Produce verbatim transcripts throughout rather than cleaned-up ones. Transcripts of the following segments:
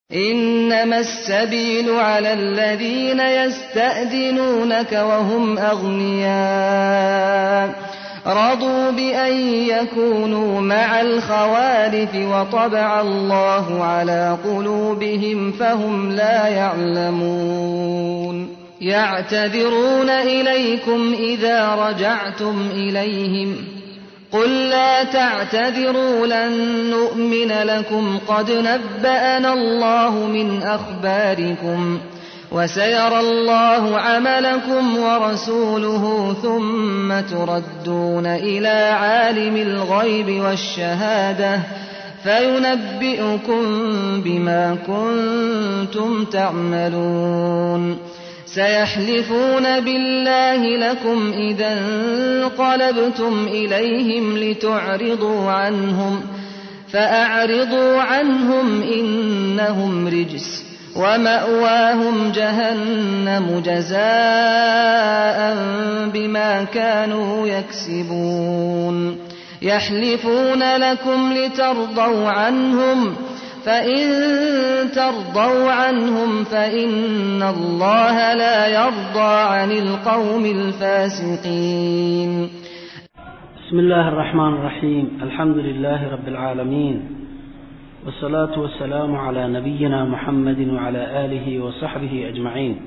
إنما السبيل على الذين يستأذنونك وهم أغنياء رضوا بأن يكونوا مع الخوالف وطبع الله على قلوبهم فهم لا يعلمون يعتذرون إليكم إذا رجعتم إليهم قل لا تعتذروا لن نؤمن لكم قد نبأنا الله من أخباركم وسيرى الله عملكم ورسوله ثم تردون إلى عالم الغيب والشهادة فينبئكم بما كنتم تعملون سيحلفون بالله لكم إذا انقلبتم إليهم لتعرضوا عنهم فأعرضوا عنهم إنهم رجس ومأواهم جهنم جزاء بما كانوا يكسبون يحلفون لكم لترضوا عنهم فإن ترضوا عنهم فإن الله لا يرضى عن القوم الفاسقين. بسم الله الرحمن الرحيم. الحمد لله رب العالمين والصلاة والسلام على نبينا محمد وعلى آله وصحبه أجمعين.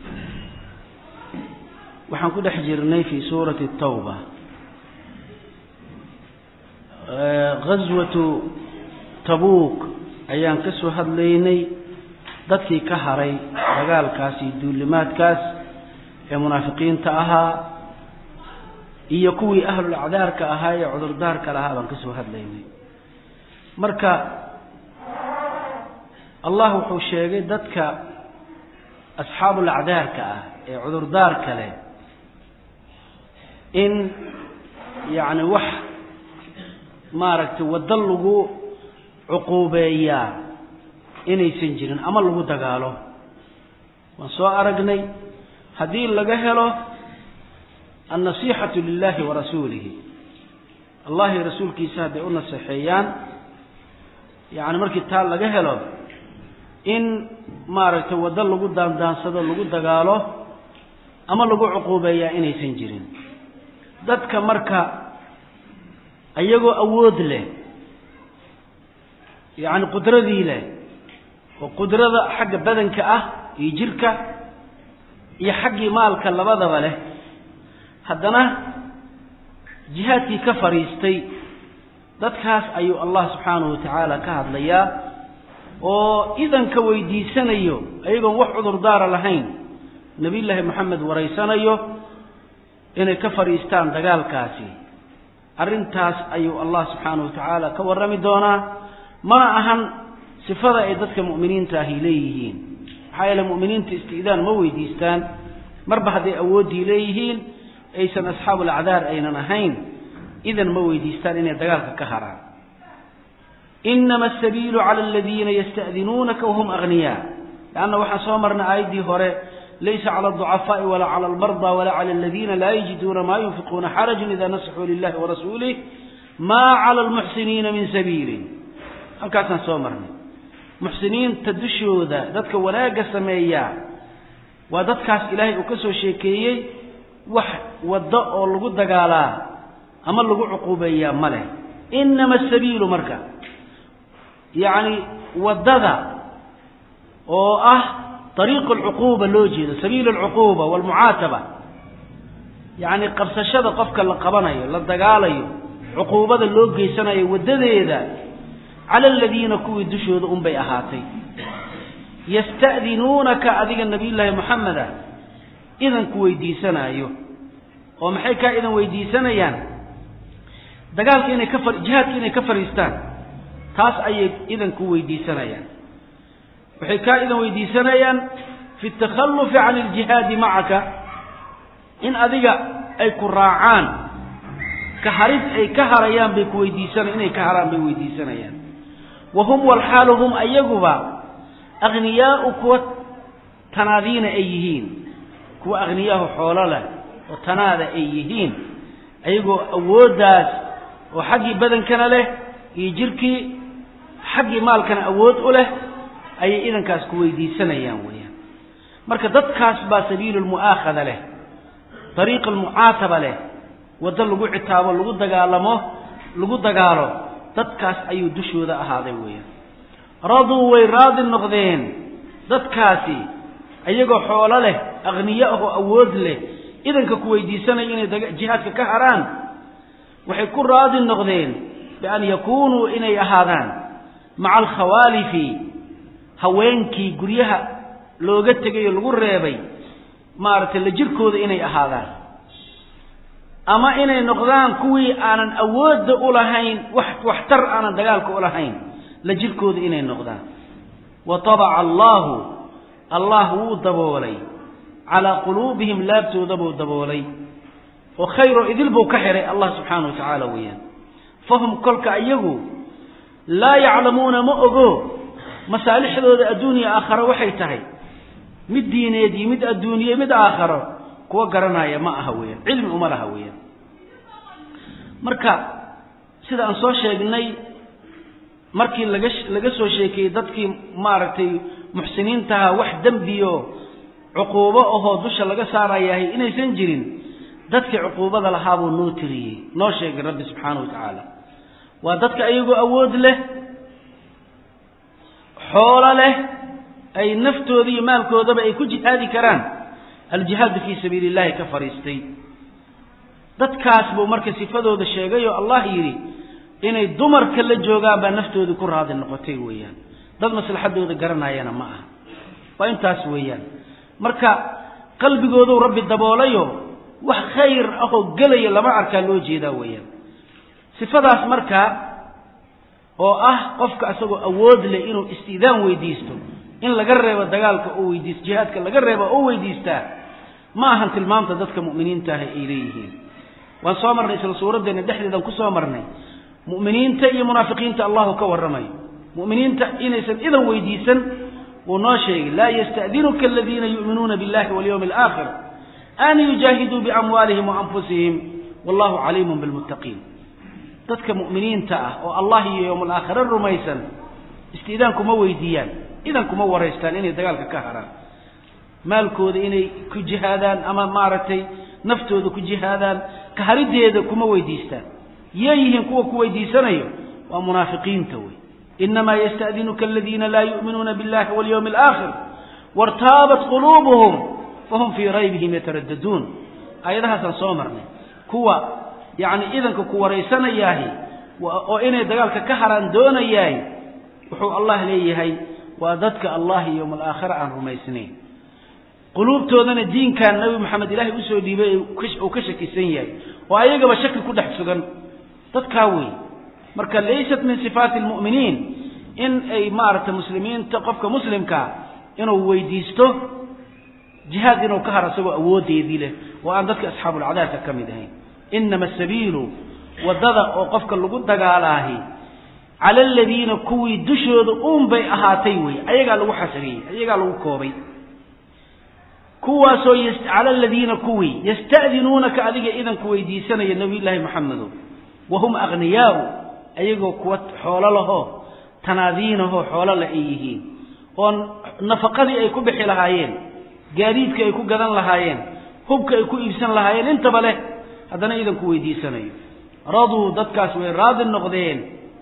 waxaan ku dhex jirnay fi suurati at-tawbah ghazwatu Tabuk ayaan ka soo hadlaynay dadkii ka haray dagaalkaasi duulimaadkaas ee munaafiqiinta ahaa iyo kuwii ahlul acdaarka ahaa ee cudurdaarka lahaa baan ka soo hadlaynay. marka Allah wuxuu sheegay dadka asxaabul acdaarka ah ee cudurdaarka leh in yaani wax maaragtay wadal lagu cuquubeeya inaysan jirin ama lagu dagaalo. waan soo aragnay hadii laga helo an-nasihatu lillahi wa rasuulihi Allah iyo rasuulkiisa haday u naseexayaan yaani markii taa laga helo in maaragtay wadal lagu daandaansado lagu dagaalo ama lagu cuquubeeya inaysan jirin. dadka marka ayagoo awood leh يعني قدرتي له وقدرته حق بدنك اه يجرك يا حق مالك لبدبا له حدنا جهاتي كفريستي dadkaas ayuu Allah subhanahu wa ta'ala ka hadlaya oo idan ka weydiisanayo ayagoo wax cudur daar lahayn nabi ilaahi Muhammad wareysanayo inay ka fariistaan dagaalkaasi. arintaas ayuu Allah subhanahu wa ta'ala ka warrami doonaa. ما أهم صفة إذا مؤمنين تاهيليهين حيال المؤمنين استئذان مويديستان مربح ذي أودي إليهين أيسن أصحاب الأعذار أين نهين إذن مويديستان إن يدقالك كهرا. إنما السبيل على الذين يستأذنونك وهم أغنياء لأنه وحصامرنا أيدي هراء ليس على الضعفاء ولا على المرضى ولا على الذين لا يجدون ما ينفقون حرج إذا نصحوا لله ورسوله ما على المحسنين من سبيل. halkaasaan soo marnay muxsiniinta dushooda dadka wanaaga sameeya waa dadkaas Ilaahay uu ka soo sheekeeyay wax wada oo lagu dagaalaa ama lagu cuquubeeyaa male. inama sabiilu marka yaani wadada oo ah طريق العقوبة loo jeedo sabiil العقوبة والمعاتبة yaani qabsashada qofka la qabanayo la dagaalayo cuquubada loo geysanayo wadadeeda على الذين كوا دشود أم بي أهاتي يستأذنونك أذيك النبي الله محمد إذن كوا يديسنا أيوه ومحيكا إذن ويديسنا يان دقال كيني كفر جهاد كيني كفر يستان تاس أي إذن كوا يديسنا يان وحيكا إذن ويديسنا يان في التخلف عن الجهاد معك إن أذيك أي كراعان كهريب أي كهريان بكوا يديسنا إن أي كهران بكوا يديسنا يان وهم والحال هم أيجوبا أغنياء كوت تنادين أيهين كوا أغنياء حولاله وتنادى أيهين أيجو أوداس وحقي بدن كان له يجركي حقي مال كان أود له أي إذن كاس كويدي سنة يانويا مركا دادكاس با سبيل المؤاخذة له طريق المعاتبة له ودل لغو عتابه لغو دقالمه لغو دقاله دادكاس أيو دشو ذا هذا ويا رضوا ويراد النقدين دادكاسي أيقو حول له أغنياءه أود له إذن كويدي سنة إني جهاتك كهران وحيكون راد النقدين بأن يكونوا إني أهادان مع الخوالف هوينكي قريها لو قلت يلغو الريبي مارت اللي جركود إني أهادان أما إني نقدان كوي أنا أود أولهين واحتر أنا دقالك أولهين لجركود إني نقدان وطبع الله الله دبولي على قلوبهم لابتو دبو دبولي وخير إذ البو كحري الله سبحانه وتعالى ويان فهم كلك أيهو لا يعلمون مؤغو مسالح ذو الدنيا آخر وحيتهي مد دين يدي مد الدنيا مد آخر كوا قرنايا ما أهويا علم أمر أهويا مركا سيدا أنصو شيقني مركي لقسو شيكي دادكي مارتي محسنين تها وحدن بيو عقوبة أهو دوشا لقسارا ياهي إني سنجرين دادكي عقوبة لهابو نوتري نوشيك رب سبحانه وتعالى ودادك أيقو أود له حول له أي نفتو ذي مالكو ذبا أي كو جهادي كران الجهاد في سبيل الله كفريستي دادكاس بو مركز فدو ذا الشيقايو الله يري إني دمر كل جوغان با نفتو ذي كر هذا النقطي ويان داد مسلحة ذو ذا قرنا يانا معها وإنتاس ويان مركا قلبي قوذو ربي الدبوليو wax khayr ah oo galay lama arka loo jeeda weeyaan sifadaas marka oo ah qofka asagoo awood leh inuu istiidaan weydiisto in laga reebo dagaalka oo weydiis jihadka laga reebo oo weydiista ma ahan tilmaamta dadka muuminiinta ah ay leeyihiin waan soo marnay isla suuradeena dhexdeedan ku soo marnay muuminiinta iyo munaafiqiinta Allah ka waramay muuminiinta inaysan idan weydiisan oo noo sheegay la yasta'dinuka alladheena yu'minuna billahi wal yawmil aakhir أن يجاهدوا بأموالهم وأنفسهم والله عليم بالمتقين تتك مؤمنين تأه والله يوم الآخر الرميسا استئذانكم ويديان إذنكم وريستان إني دقالك كهران مالكو إني كجهادان أما مارتي نفتو ذو كجهادان كهرد يدكم ويديستان ييهم كوا كويديسان ومنافقين توي إنما يستأذنك الذين لا يؤمنون بالله واليوم الآخر وارتابت قلوبهم فهم في ريبهم يترددون أيضا سنصومرنا كوا يعني إذن كوا ريسان إياهي وإنه دقالك كهران دون إياهي وحو الله ليهي وذاتك الله يوم الآخر عن رميسنين قلوب تودن الدين كان نبي محمد الله أسوه ديبه وكشك السنية وأيضا بشكل كل حسقا تتكاوي مركا ليست من صفات المؤمنين إن أي مارة مسلمين تقفك مسلم كا إنه ويديسته جهاد إنه كهر سوى أودي ذيله وأن ذلك أصحاب العدالة كمدهين إنما السبيل والضغط وقفك اللقود دقاله على الذين كوي دشود أم بي أهاتيوي أي قالوا حسري أي قالوا كوبي كوا سو يست على الذين كوي يستأذنونك أذيك إذن كوي دي سنة النبي الله محمد وهم أغنياء أي قوة حول له تنادينه حول له إيهين ونفقذي أي كبح لهايين gaadiidka ay ku gadan lahaayeen hubka ay ku iibsan lahaayeen intaba leh hadana idan ku weydiisanayo radu dadkaas way raadin noqdeen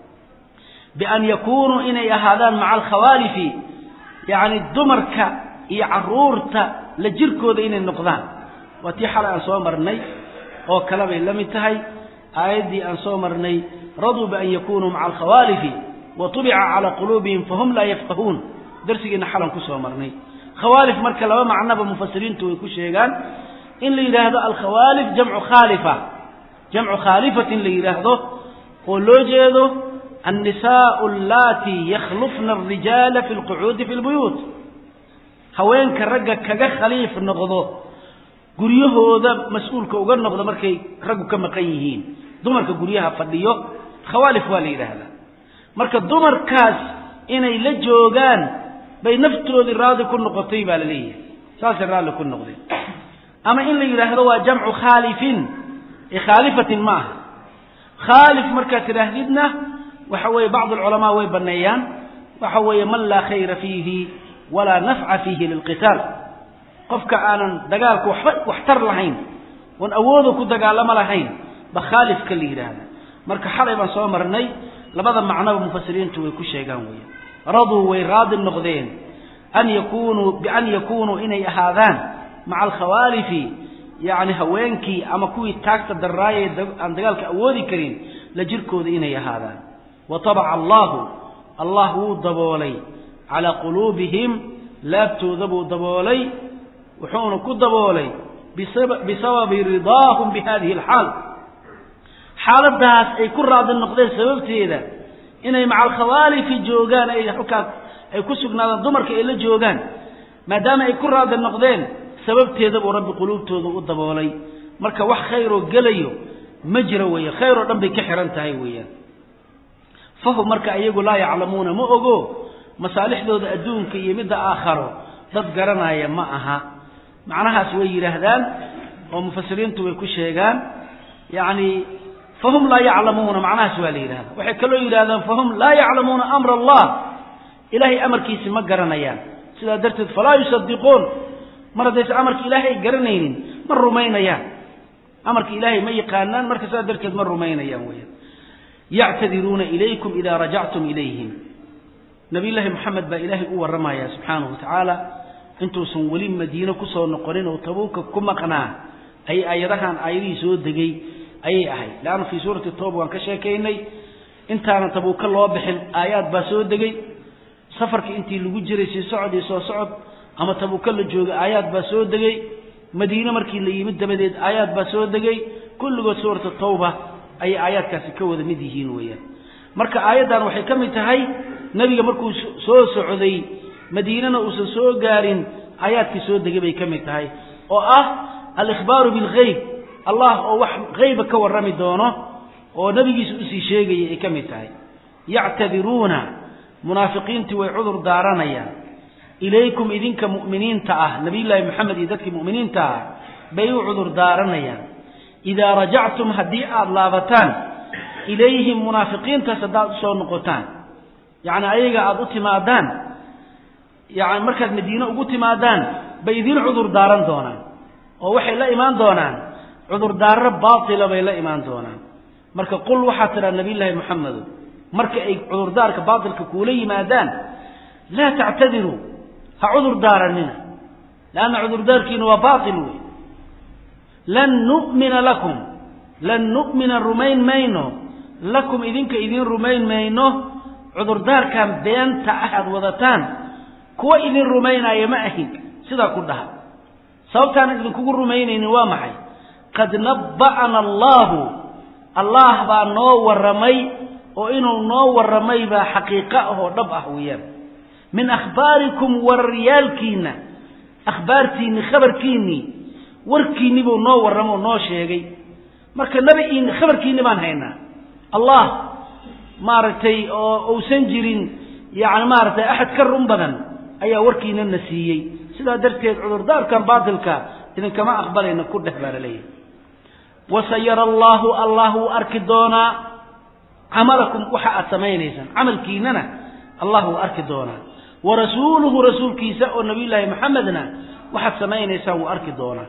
bi an yakunu inay ahaadaan maca al-khawalifi yaani dumarka iyo caruurta la jirkooda inay noqdaan wati xal aan soo marnay oo kala bay lamid tahay aayadii aan soo marnay radu bi an yakunu maca al-khawalifi wa tubi'a ala qulubihim fahum la yafqahun darsigeena xalan ku soo marnay خوالف مركا لما معنى بمفسرين توي كشيغان إن لي هذا الخوالف جمع خالفة جمع خالفة لي هذا قولوا جيدو النساء اللاتي يخلفن الرجال في القعود في البيوت هوين كرجع كجا خليف النقضة قريه هذا مسؤول كوجر نقضة مركي رجع كم قيهين دمر كقريها فديو خوالف والي هذا مركا دمر كاس إن يلجوجان bay naftoodi raadi ku noqotay baa leeyahay saas raali ku noqday ama in la yiraahdo waa jamcu khalifin ikhalifatin ma khalif marka tirahdidna waxa way baad ulama way baneeyaan وحوي من لا خير فيه ولا نفع فيه للقتال قفك آنا دقالك واحتر لهين ونأوذك دقال ما لهين بخالف كاللي هذا مرك حريبا صومرني لبدا معناه مفسرين توي كشيغان وي رضوا ويراد النقدين أن يكونوا بأن يكونوا إني هذان مع الخوالف يعني هوينكي أما كوي تاكت الدراية عند قالك أودي كريم لجركو إني هذان وطبع الله الله ضبولي على قلوبهم لابتو ذبو ضبولي وحون كضبولي بسبب, بسبب رضاهم بهذه الحال حالة داس أي كل راد النقدين سببتي إذا إني مع الخوالف جوغان أي حكاك أي كسقنا الضمر كإلا جوغان ما دام أي كل راد النقدين سببتي ذبو رب قلوبته ذو الضبولي مركا وح خيره قليو مجروية خيره ربي كحرا تهيوية فهم مركا أيقو لا يعلمون مؤقو مصالح ذو أدون كي يمد آخره ضد قرنا يماءها معناها سوي رهدان ومفسرين توي كشيغان يعني فهم لا يعلمون معناها سوالي هذا وحكلوا إلى هذا فهم لا يعلمون أمر الله إلهي أمر كيس ما قرنيان سيدا درتد فلا يصدقون مرة ديس أمرك إلهي قرنين من رمينيان أمرك إلهي ما يقانان مرة سيدا درتد من رمينيان يعتذرون إليكم إذا رجعتم إليهم نبي الله محمد با إلهي أول رمايا سبحانه وتعالى انتو سنولين مدينة كسو نقرين وطبوك كما قناه أي آياتان آياتي سود دقي أي أحي لأنه في سورة التوبة وانكشاكيني انت أنا تبوك الله بحل آيات باسود دقي سفرك انتي اللي جري سي سعود يسو سعود أما تبوك اللي جوغ آيات باسود دقي مدينة مركي اللي يمد مديد آيات باسود دقي كل سورة التوبة أي آيات كاسكوة مديهين ويا مركا آياتان وحي كمي تهي نبي مركو سو سعودي مدينة وسو سو قارين آيات كسود دقي بي كمي تهي وآه الإخبار بالغيب الله أو غيبك والرمي دونه ونبي سؤسي شيء كم يتعي يعتذرون منافقين توي عذر دارنا إليكم إذن كمؤمنين تعه نبي الله محمد إذنك مؤمنين تعه بيو عذر دارنا إذا رجعتم هديئة اللابتان إليهم منافقين تسداد صور نقطان يعني أيها أضوتي مادان يعني مركز مدينة أضوتي مادان بيذين عذر دارن دونا ووحي لا إيمان دونان عذر دار باطل بي لا إيمان دونان مركا قل وحاتر النبي الله محمد مركا أي عذر دارك باطل ككولي مادان لا تعتذروا عذر دارننا لأن عذر دارك هو باطل لن نؤمن لكم لن نؤمن الرمين مينو لكم إذنك إذن رمين مينو عذر دار كان بيان أحد وضتان كوا إذن رمين أي مأهد سيدا كلها سوتان إذن كور رمينين وامحي قد نبأنا الله الله با نور رمي وإنه نور رمي با حقيقته نبأه وياه من أخباركم والريالكينا أخبارتيني خبركيني وركيني بو نور رمو نو شيغي marka nabi in khabarkiina baan haynaa Allah maartay oo san jirin yaani maartay ahad ka run badan ayaa warkiina nasiiyay sida darteed cudur daarkan baadilka idin kama aqbalayna ku dhaxbaalay wasayara Allah Allahu arkidoona amalakum waxa aad sameeynaysan amalkiinana Allahu arkidoona wa rasuuluhu rasuulkiisa oo nabi ilaahi Muhammadna waxa sameeynaysan uu arkidoona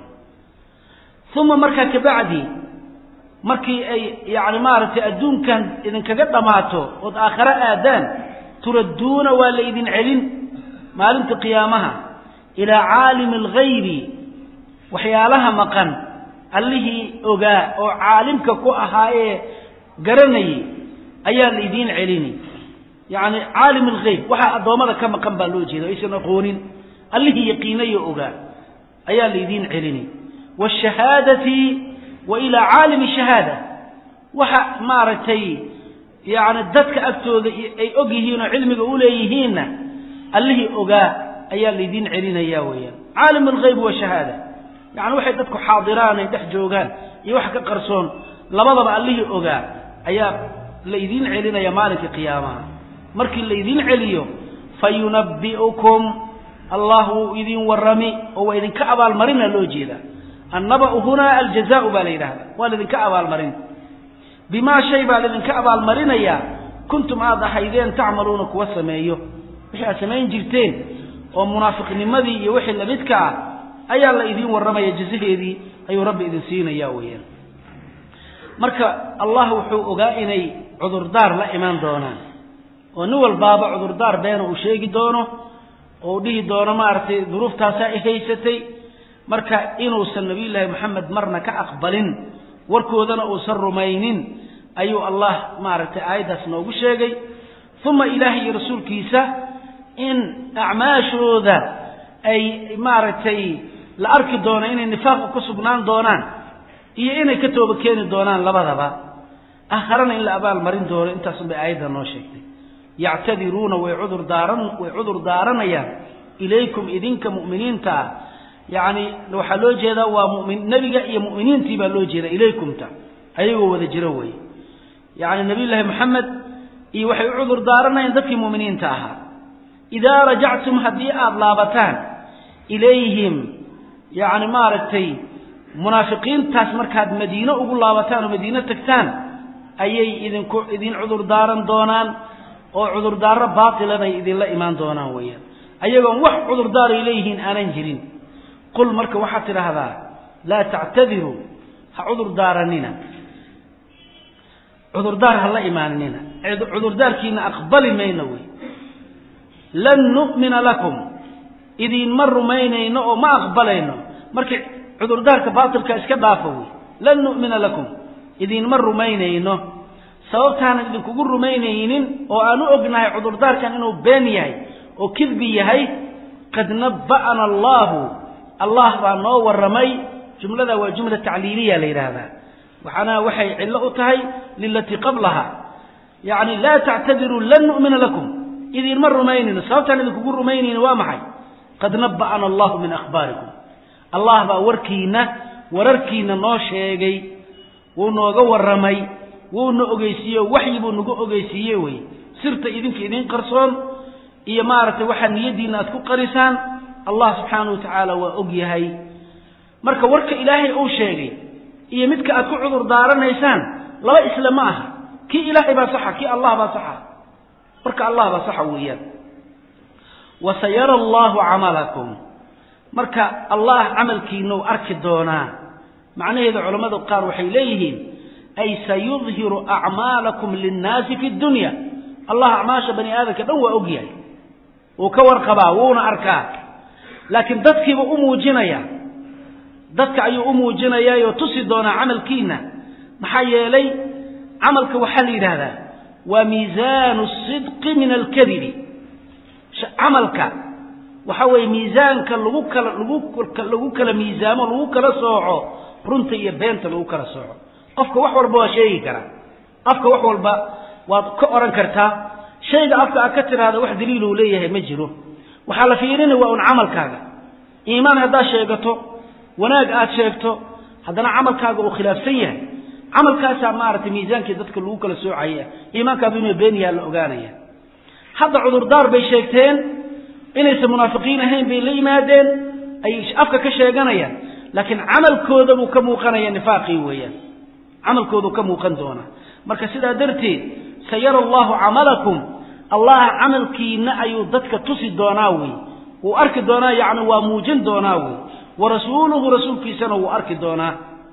thumma marka kabacdi markii ay yaani maartay adduunkan idin kaga dhamaato oo aakhira aadaan turaduuna wala idin celin maalinta qiyaamaha ila aalim al-ghayb waxyaalaha maqan allihi ogaa oo caalimka ku ahaaye garanay ayaa idin celini yaani aalim al-ghayb waxa adoomada ka maqan baa loo jeedo aysan aqoonin allihi yaqiinayo ogaa ayaa idin celini والشهادة وإلى عالم الشهادة وح مارتي يعني الدتك أكتود أي أجيهين علمك أوليهين اللي أجا أي اللي دين علينا ياويا عالم الغيب والشهادة يعني واحد دتك حاضران يدحجوجان يوحك قرصون لبضب اللي أجا أي اللي دين علينا يا مالك القيامة مرك اللي دين عليه فينبئكم الله إذن ورمي أو إذن كعب المرينا لوجيدا النبأ هنا الجزاء بالإله والذين كأبا المرين بما شيء بالذين كأبا المرين يا كنتم هذا حيثين تعملون كوسميه wixii aad samayn jirteen oo munaafiqnimadii iyo wixii la midka ah ayaa la idin waramaya jazaheedii ayuu rabbi idin siinaya weeyaan marka allah wuxuu ogaa inay cudurdaar la iman doonaan oo nin walbaaba cudurdaar been uu sheegi doono oo dhihi doono maartay duruuftaas ay haysatay marka inuu san nabi ilaahi maxamed marna ka aqbalin warkoodana uu san rumaynin ayuu allah maartay aayadaas noogu sheegay thumma ilaahi rasuulkiisa in a'maashooda ay maartay la arki doono inay nifaaq ku sugnaan doonaan iyo inay ka tooba keeni doonaan labadaba akharana in la abaal marin doono intaas bay aayada noo sheegtay yactadiruuna way cudur daaran way cudur daaranayaan ilaykum idinka mu'miniinta yani waxa loo jeedaa waa mu'min nabiga iyo mu'miniintii baa loo jeedaa ilaykumta ayagoo wada jira way yani nabi ilaahi maxamed iyo waxay cudur daaranayaan dadkii mu'miniinta ahaa idaa rajactum hadii aad laabataan ilayhim yani maaragtay munaafiqiintaas markaad madiino ugu laabataan oo madiino tagtaan ayay idinku idin cudur daaran doonaan oo cudur daaro baatilan ay idin la imaan doonaan weeyaan ayagoon wax cudur daar ay leeyihiin aanan jirin qul marka waxa tiraahdaa la ta'tadiru ha cudur daaranina cudur daar ha la imaanina cudur daarkiina aqbali mayna way lan nu'mina lakum idin marrumaynayna oo ma aqbalayno marka cudur daarka baatilka iska dhaafo way lan nu'mina lakum idin marrumaynayno sababtaan idin kugu rumaynaynin oo aanu ognahay cudur daarkan inuu been yahay oo kidbi yahay qad nabba'ana allah allah baa noo waramay jumlada waa jumla ta'liiliya leeyahay waxana waxay cilla u tahay lillati qablaha yani la ta'tadiru lan nu'mina lakum idin marrumaynayno sababtaan idin kugu rumaynaynin waa maxay qad nabba'ana allah min akhbarikum allah baa warkiina wararkiina noo sheegay wuu nooga waramay wuuna ogeysiyo waxyi buu nagu ogeysiiyay way sirta idinka idin qarsoon iyo maartay waxa niyadiina aad ku qarisaan allah subhanahu wa ta'ala waa og yahay marka warka ilaahay uu sheegay iyo midka aad ku cudur daaranaysaan laba isla ma aha ki ilaahay baa sax ki allah baa sax marka allah baa sax weeyaan wa sayara allah amalakum marka allah amalkiina uu arki doonaa macnaheedu culimadu qaar waxay leeyihiin ay sayudhiru a'malakum lin-nas fi ad-dunya allah a'maasha bani aadamka dhan waa og yahay oo ka warqaba wuuna arkaa laakiin dadkiiba u muujinaya dadka ayuu u muujinaya oo tusi doona amalkiina maxaa yeelay amalka waxa la yiraahdaa waa miizaanu sidqi min al-kadhib amalka waxa way miizaanka lagu kala lagu lagu kala miizaamo lagu kala sooco runta iyo beenta lagu kala sooco qofka wax walba waa sheegi kara afka wax walba waad ka oran kartaa shayga afka aad ka tiraahdo wax daliil uu leeyahay ma jiro waxa la fiirinay waa un amalkaaga iimaan hadaa sheegato wanaag aad sheegto hadana amalkaaga uu khilaafsan yahay amalkaas maartay miisaanka dadka lagu kala soocaya iimaankaadu inuu been yahay la ogaanaya hadda cudur daar bay sheegteen inay munaafiqiin ahayn bay la yimaadeen ay afka ka sheeganayaan laakiin amalkooda uu ka muuqanaya nifaaqi weeyaan amalkoodu ka muuqan doona marka sida darteed sayara allah amalakum allah amalkiina ayuu dadka tusi doonaa way uu arki doonaa yaani waa muujin doonaa way wa rasuuluhu rasuulkiisana uu arki doonaa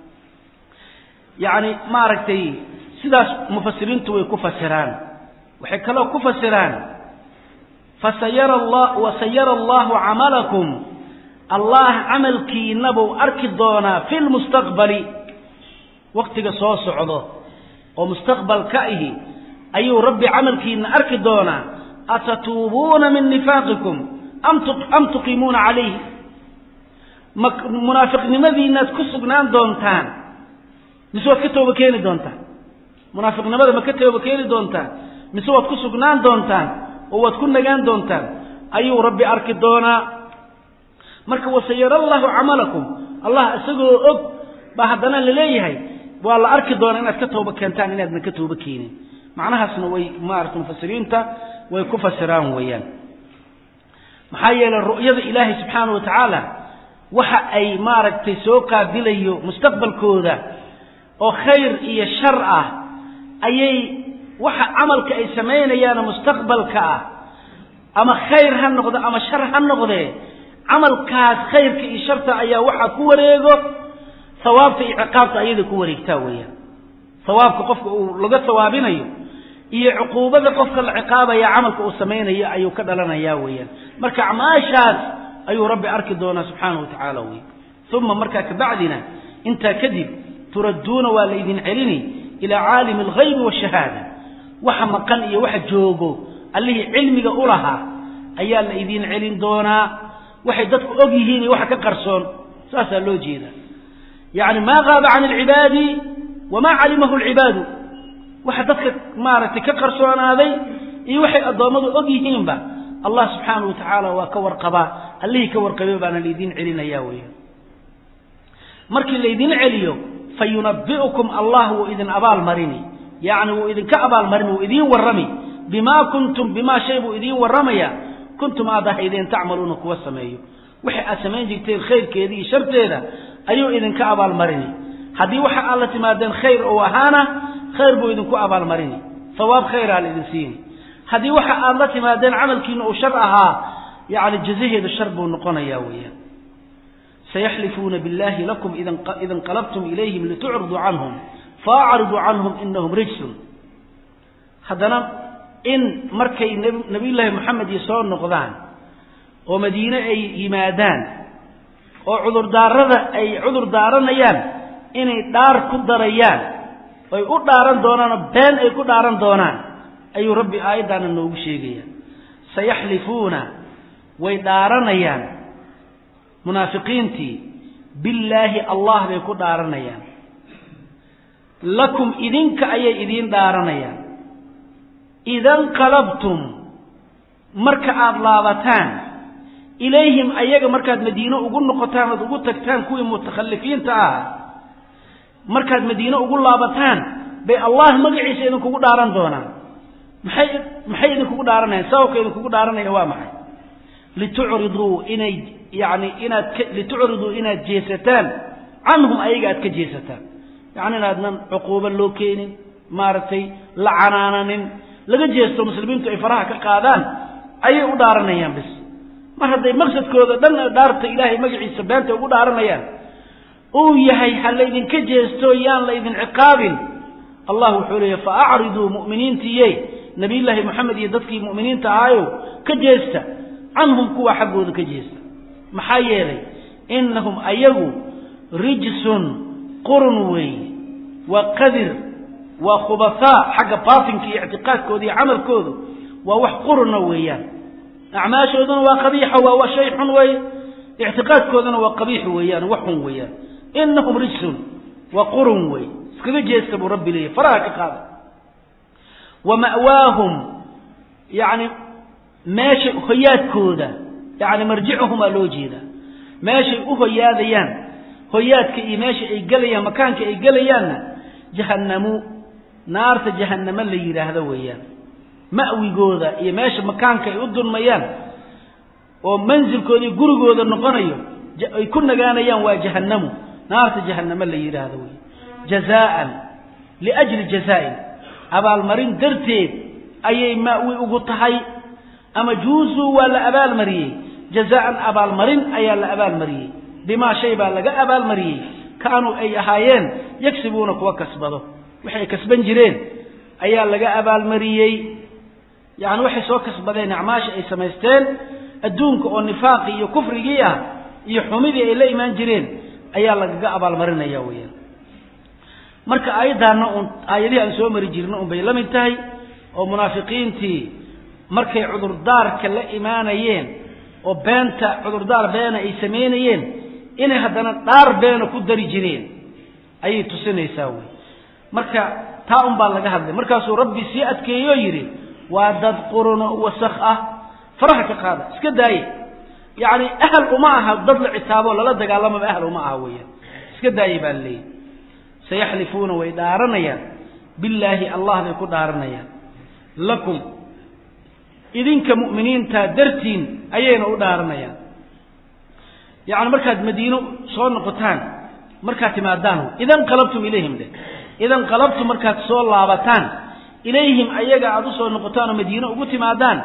yaani maaragtay sidaas mufassiriintu way ku fasiraan waxay kala ku fasiraan fasayara allah wa sayara allah amalakum allah amalkiina buu arki doonaa fil mustaqbali waqtiga soo socdo oo mustaqbalka ahi ayuu rabbi amalkiina arki doona atatuubuna min nifaqikum am am tuqimuna alayhi munaafiqnimadiina ku sugnaan doontaan misoo ka tooba keeni doontaan munaafiqnimada ma ka tooba keeni doontaan misoo ku sugnaan doontaan oo wad ku nagaan doontaan ayuu rabbi arki doona marka wasayara allah amalakum allah asagoo og ba hadana leeyahay waa la arki doona inaad ka tooba keentaan inaad ka tooba keenin macnahaasna way maartu mufassiriinta way ku fasiraan weeyaan maxaa yeelay ru'yada ilaahi subhanahu wa ta'ala waxa ay maaragtay soo qaabilayo mustaqbalkooda oo khayr iyo shar ah ayay waxa amalka ay sameynayaan mustaqbalka ah أما خير هالنقضة أما شر هالنقضة عمل كاس خير كي شرط أيا وحى كوريجو ثواب في عقاب أيده كوريج تاوية ثواب كقف لقى ثوابين أيو إيه عقوبة قف العقاب يا عمل كأسمين هي أيو كذا لنا ياويا مركع ما شاف أيو ربي أرك دونا سبحانه وتعالى وي ثم مركع كبعدنا أنت كذب تردون والذين علني إلى عالم الغيب والشهادة وحمقن إيه واحد جوجو اللي علمي قولها أيا الذين علن دونا واحد دتك أجيهني واحد كقرصون ساسا لو جيدا يعني ما غاب عن العباد وما علمه العباد واحد دتك مارت كقرصون هذي إيه واحد أضامه أجيهن با الله سبحانه وتعالى وكور قبا اللي كور قبا بان الذين علنا ياوي مرك الذين عليو فينبئكم الله وإذن أبال مريني يعني وإذن كأبال مريني وإذن ورمي بما كنتم بما شيبوا إذن ورميا كنتم هذا إذن تعملون كوا السمايو وحي أسمين جيتين خير كيدي شرط هذا أيو إذن كأبال مريني هذه وحي الله تمادين خير وهانا خير بو إذن كأبال مريني ثواب خير على الإذن سيني هذه وحي الله تمادين عمل كينو شرعها يعني الجزيه هذا الشرب والنقون ياويا سيحلفون بالله لكم إذا انقلبتم إليهم لتعرضوا عنهم فاعرضوا عنهم إنهم رجس هذا إن مركي نبي الله محمد يسوع النقضان ومدينة أي يمادان وعذر دار أي عذر دارنيان إن دار كدريان ويقول دارن دونان بين أي كل دارن دونان أي ربي أيضا النوب شيئا سيحلفون ويدارنيان منافقين تي بالله الله بيكون دارنيان لكم إذنك أي إذن دارنيان إذا انقلبتم مركع لابتان إليهم أيها مركز مدينة وقل نقطان وقل تكتان كوي متخلفين تعا مركز مدينة وقل لابتان بي الله مقعي سيدنك وقل دارن دونا محي إذنك وقل دارنيان ساوك إذنك وقل دارنيان وامحي لتعرضوا إن يعني إن لتعرضوا إن جيستان عنهم أيها كجيستان يعني نادنا عقوبة لوكين مارتي لعنانن laga jeesto muslimiintu ay faraha ka qaadaan ayay u dhaaranayaan bis mar haday maqsadkooda dhan dhaarta ilaahay magaciisa beenta ugu dhaaranayaan oo yahay hal idin ka jeesto yaan la idin ciqaabin allah wuxuu leeyahay fa'aridu mu'miniintiyay nabi ilaahi muhammad iyo dadkii mu'miniinta ahayo ka jeesta anhum kuwa xaqooda ka jeesta maxaa yeelay innahum ayagu rijsun qurun way wa qadir وخبثاء حق باطن كي اعتقاد كودي عمل كودو ووح قرن ويان أعماش أذن وقبيح وشيح وي اعتقاد كودنا وقبيح ويان وح ويان إنهم رجس وقرن وي سكذا جيسكبوا ربي لي فراك قال ومأواهم يعني ماشي خيات كودا يعني مرجعهم ألوجيدا ماشي أخيات يان خيات كي ماشي أي قليا مكان كي قليان جهنمو نار جهنم اللي يراهد ويان مأوي جودا يماشي مكان كي يدون ميان ومنزل كودي جرو جودا نقنيو يكون جانيان وجهنم نار جهنم اللي يراهد ويان جزاء لأجل جزاء أبا المرين درتي أي مأوي أقطعي أما جوزو ولا أبا المري جزاء أبا المرين أي لا أبا المري بما شيبا لقى أبا المري كانوا أي أهايين يكسبونك وكسبه وحي كسبان جيرين أيها لقى أبا المريي يعني وحي سوى كسبانين عماش أي سميستين الدونك والنفاقي وكفرية يحمدي إلى إيمان جيرين أيها لقى أبا المرين أيهويا مركا أيضا آيالي أن سوى مري جيرين أمبي لم ينتهي ومنافقين تي مركا عذر دار كلا إيمانيين وبانتا عذر دار بين أي سمينيين إني هدنا دار بين كدري جيرين أي تسنى يساوي marka taa un baa laga hadlay markaasuu rabbi si adkeeyo yiri waa dad qurun wasakh ah faraha ka qaada iska daay yaani ahl uma aha dad la citaabo la dagaalamo ahl uma aha weeyaan iska daay baa leey sayahlifuna wa idaranaya billahi allah bay ku dhaaranayaan lakum idinka mu'miniinta dartiin ayayna u dhaaranayaan yaani markaad madiino soo noqotaan markaad timaadaan idan qalabtum ilayhim إذا انقلبتم مركات سول لابتان إليهم أيجا عدوسوا النقطان مدينة وقلت مادان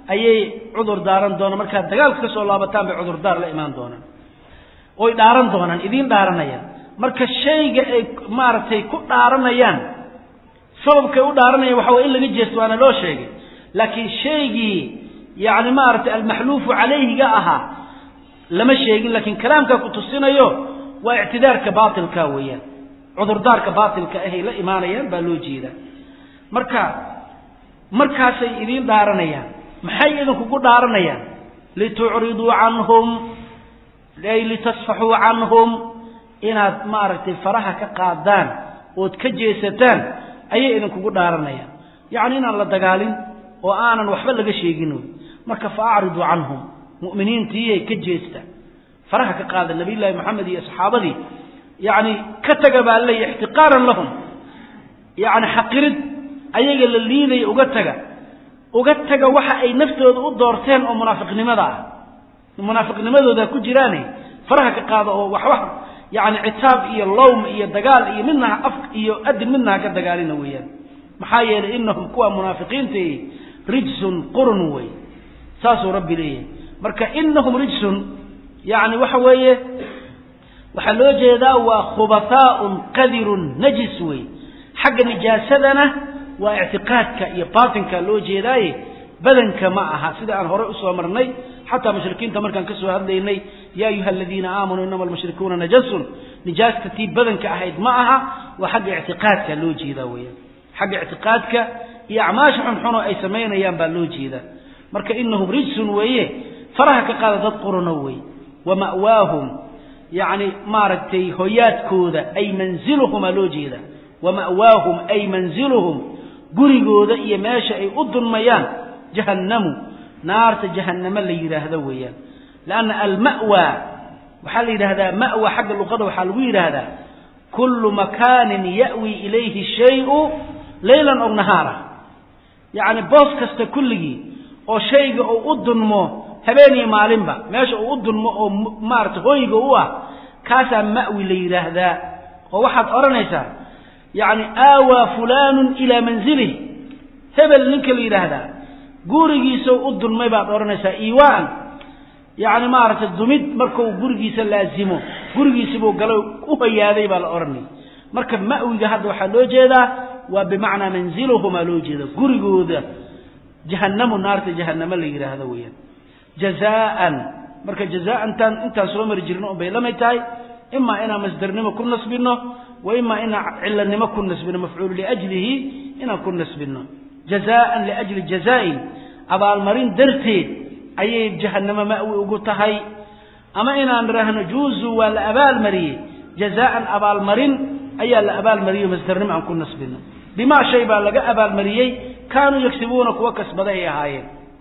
ayay cudur daaran doonaan markaad dagaalka ka soo laabataan bay cudur daar la imaan doonaan oy dhaaran doonaan idiin dhaaranayaan marka shayga ay maaragtay ku dhaaranayaan sababkay u dhaaranayaan waxa way in laga jeesto waana loo sheegay laakiin shaygii yani maaragtay almaxluufu calayhiga ahaa lama sheegin laakiin kalaamka ku tusinayo waa ictidaarka baatilka weeyaan cudurdaarka baatilka ahay la imaanayaan baa loo jeedaa marka markaasay idiin dhaaranayaan maxay idinkugu dhaaranayaan litucriduu canhum ay litasfaxuu canhum inaad maaragtay faraha ka qaadaan ood ka jeesataan ayay idinkugu dhaaranayaan yacni inaan la dagaalin oo aanan waxba laga sheegin marka faacridu canhum mu'miniintii ka jeesta faraha ka qaada nabiyullaahi maxamed iyo asxaabadii yacni ka taga baa leeyahay ixtiqaaran lahum yacni xaqirid ayaga la liidaya uga taga uga taga waxa ay naftooda u doorteen oo munaafiqnimada ah munaafiqnimadooda ku jiraane faraha ka qaada oo wax wax yani citaab iyo lawm iyo dagaal iyo midnaha af iyo adin midnaha ka dagaalina weeyaan maxaa yeelay innahum kuwa munaafiqiinta rijsun qurun way saasu rabbi leeyahay marka innahum rijsun yani waxa weeye waxa loo jeedaa waa khubathaa'un qadirun najis way xagga nijaasadana waa i'tiqaadka iyo baatinka loo jeedaay badanka ma aha sida aan hore u soo marnay xataa mushrikiinta markaan ka soo hadlaynay yaa ayuha alladina aamanu inama almushrikuuna najasun nijaasta tii badanka ahayd ma aha waa xagga i'tiqaadka loo jeedaa weeyaan xagga i'tiqaadka iyo acmaasha xunxun oo ay samaynayaan baa loo jeedaa marka innahum rijsun weeye faraha ka qaada dad qurano wey wa ma'waahum yacni maaragtay hoyaadkooda ay manziluhum aa loo jeedaa wa ma'waahum ay manziluhum gurigooda iyo meesha ay u dunmayaan jahannamu naarta jahannama la yiraahdo weeyaan laana alma'wa waxa la yiraahdaa ma'wa xagga luqada waxa lagu yiraahdaa kullu makanin ya'wi ilayhi shay'u laylan aw nahara yaani boos kasta kulligi oo shayga uu u dunmo habeen iyo maalinba meesha uu u dunmo oo maarta hooyga u ah kaasa ma'wi la yiraahdaa oo waxaad oranaysaa يعني آوى فلان إلى منزله هبل نك اللي هذا قوري سو أدن ما بعد أرنسا إيوان يعني ما عرفت الزميد مركو قوري سلازمه قوري سبو قالوا كوهي هذا يبقى الأرني مركب مأوي جهد وحلو جدا وبمعنى منزلهما لو جدا قوري قودا جهنم النار جهنم اللي هذا ويا جزاء مركب جزاء أنت أنت سلام رجلنا بيلما تاي إما إنا مصدرنا ما كنا نسبنا وإما إنا علنا ما كنا نسبنا مفعول لأجله إنا كنا نسبنا جزاء لأجل الجزاء أبا المرين درتي أي جهنم مأوي وقتهاي أما إنا نراه نجوز ولا أبا المري جزاء أبا المرين أي الأبا المري مصدرنا ما كنا نسبنا بما شيء بلغ أبا المري كانوا يكسبونك وكسب ذي هاي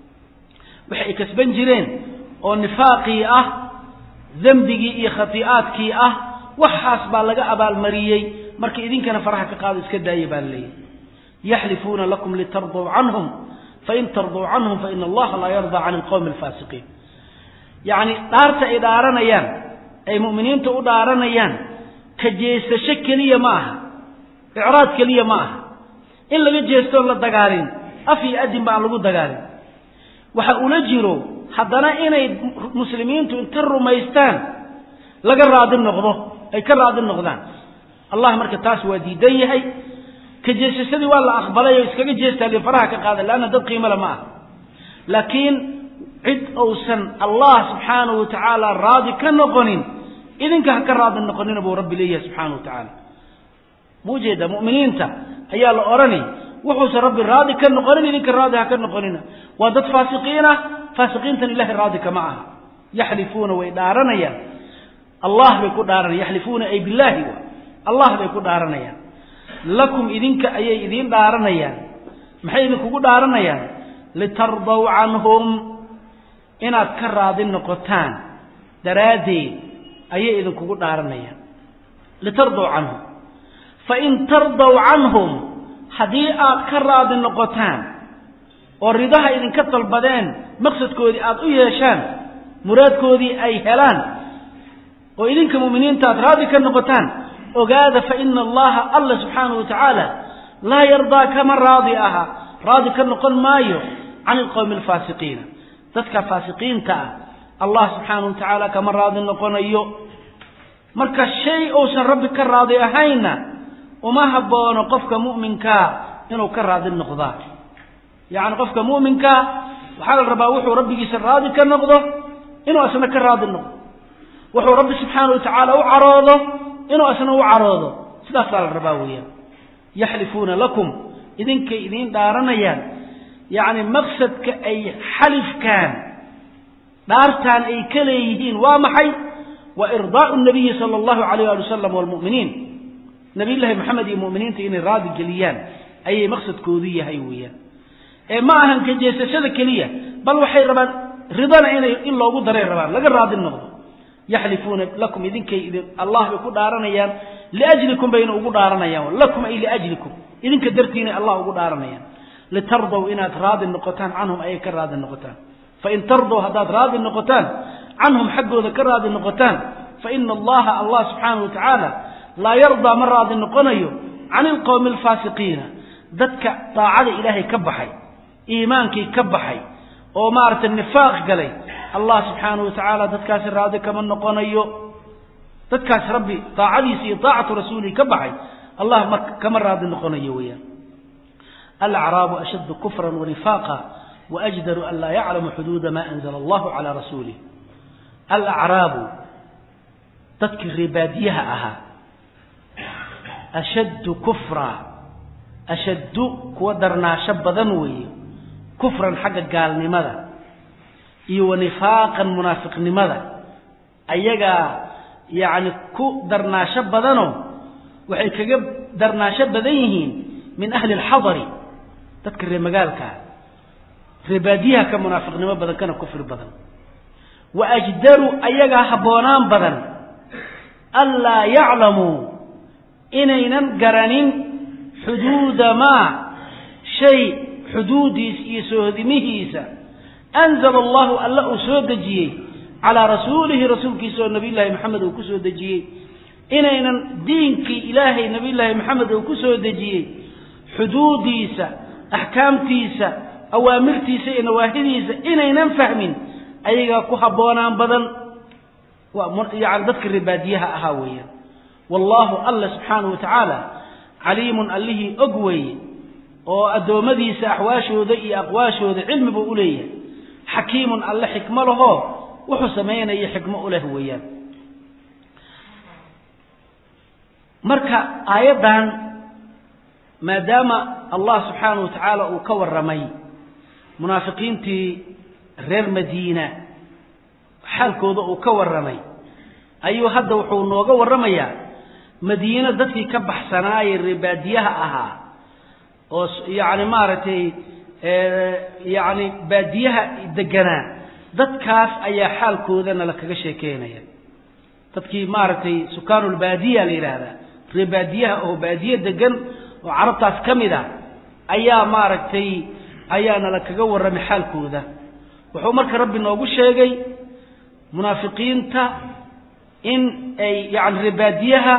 وحي كسبن جرين ونفاقي أه ذنبي إيه خطيئاتكي أه وحاس بالغا أبا المريي مركي إذن كان فرحك قاضي اسكدا يبالي يحلفون لكم لترضوا عنهم فإن ترضوا عنهم فإن الله لا يرضى عن القوم الفاسقين يعني دارت إدارنا يان أي مؤمنين تؤدارنا يان كجيس شكلية معها إعراض كلية معها إلا جيستون للدقارين أفي أدن بعلقوا الدقارين وحاول جيرو حضنا إنا مسلمين تنتروا ميستان لقى الراد النقضه أي كراد النقضان الله مركز تاس وديدي هي كجيس سدي والله أخبره يسكت جيس اللي فرحك هذا لأن ده قيمة لما لكن عد أوسن الله سبحانه وتعالى راضي كالنقنين إذن كهكراد النقنين أبو رب ليه سبحانه وتعالى موجودة مؤمنين تا هيا الأوراني وحوس رب الراضي كالنقنين إذن كالراضي كالنقنين وضد فاسقين فاسقين الله الراضي كمعها يحلفون ويدارنا يا الله بيكون دارنا يحلفون أي بالله الله بيكون دارنا يا لكم إذنك أي إذن دارنا يا محي إذنك دارنا يا لترضوا عنهم إن أذكر هذه النقطان درادي أي إذنك دارنا يا لترضوا عنهم فإن ترضوا عنهم حديث أذكر هذه النقطان والرضاها إذن كتل بدين مقصد كودي أضعيه شان مراد كودي أي هلان وإذنك مؤمنين تأتراضي كالنقطان وقال فإن الله الله سبحانه وتعالى لا يرضى كما راضي أها راضي كالنقل مايو عن القوم الفاسقين ذاتك فاسقين تا الله سبحانه وتعالى كما راضي نقونيو marka shay oo san rabbi ka raadi ahayna uma haboono qofka muuminka inuu ka raadi noqdo yaani qofka muuminka waxa la rabaa wuxuu rabbigiisa raadi ka noqdo inuu asna ka raadi noqdo wuxuu rabbi subhanahu wa ta'ala u caroodo inuu asna u caroodo sidaas la rabaa weeyaan yahlifuna lakum idinka idin dhaaranayaan yaani maqsadka ay xalif kan dhaartan ay kaleeyihiin waa maxay وإرضاء النبي صلى الله عليه وسلم والمؤمنين نبي الله محمد المؤمنين إن راضي جليان أي مقصد كودية هيوية معهم كجيسة كلية بل وحي ربان رضانا إلا أبو ضرير ربان لقد راضي النغض يحلفون لكم إذن كي إذن الله يقول دارنا يان لأجلكم بين أبو دارنا يان لكم أي لأجلكم إذن كدرتيني الله أبو دارنا يان لترضوا إن راضي النقطان عنهم أي كراضي النقطان فإن ترضوا هذا راضي النقطان عنهم حقه ذكر هذه النقطان فإن الله الله سبحانه وتعالى لا يرضى من راضي النقنيو عن القوم الفاسقين ذاتك طاعة إلهي كبحي إيمانك كبحي ومارة النفاق قلي الله سبحانه وتعالى ذاتك راضي كمن نقنيو ذاتك ربي طاعة سي طاعة رسولي كبحي الله كمن راضي النقنيو ويا الأعراب أشد كفرا ونفاقا وأجدر أن لا يعلم حدود ما أنزل الله على رسوله الأعراب تذكر باديها أها أشد كفرا أشد كودرنا شب ذنوي كفرا حق قال لماذا إيو نفاقا منافق لماذا أيجا يعني كودرنا شب ذنو وحيك درنا شب ذيهين من أهل الحضر تذكر مقالك رباديها كمنافق لماذا كان كفر بدن وأجدروا أيها حبونان بدن ألا يعلموا إنينا قرنين حدود ما شيء حدوديس يسود مهيسا أنزل الله ألا أسود جيه على رسوله رسول كيسو النبي الله محمد وكسود جيه إنينا دينك إلهي نبي الله محمد وكسود جيه حدوديسا أحكامتيسا أوامرتيسا نواهديسا إنينا فهمين أيها كحبونا بدن يعني ذكر رباديها أهاوية والله الله سبحانه وتعالى عليم أله أقوي وأدو مديس أحواشه ذي أقواشه ذي علم بأوليه حكيم الله حكمه له وحسمين أي حكمه له وياه مركا أيضا ما دام الله سبحانه وتعالى وكور رمي منافقين تي reer Madiina xalkooda uu ka waramay ayuu hadda wuxuu nooga waramayaa Madiina dadkii ka baxsanaayay ribaadiyaha ahaa oo yaani maaratay ee yaani baadiyaha deganaa dadkaas ayaa xalkoodana la kaga sheekeynaya dadkii maaratay sukaanul baadiya leeyraada ribaadiyaha oo baadiya degan oo carabtaas kamida ayaa maaratay ayaana la kaga waramay xalkooda wuxuu marka rabbi noogu sheegay munaafiqiinta in ay yaani ribaadiyaha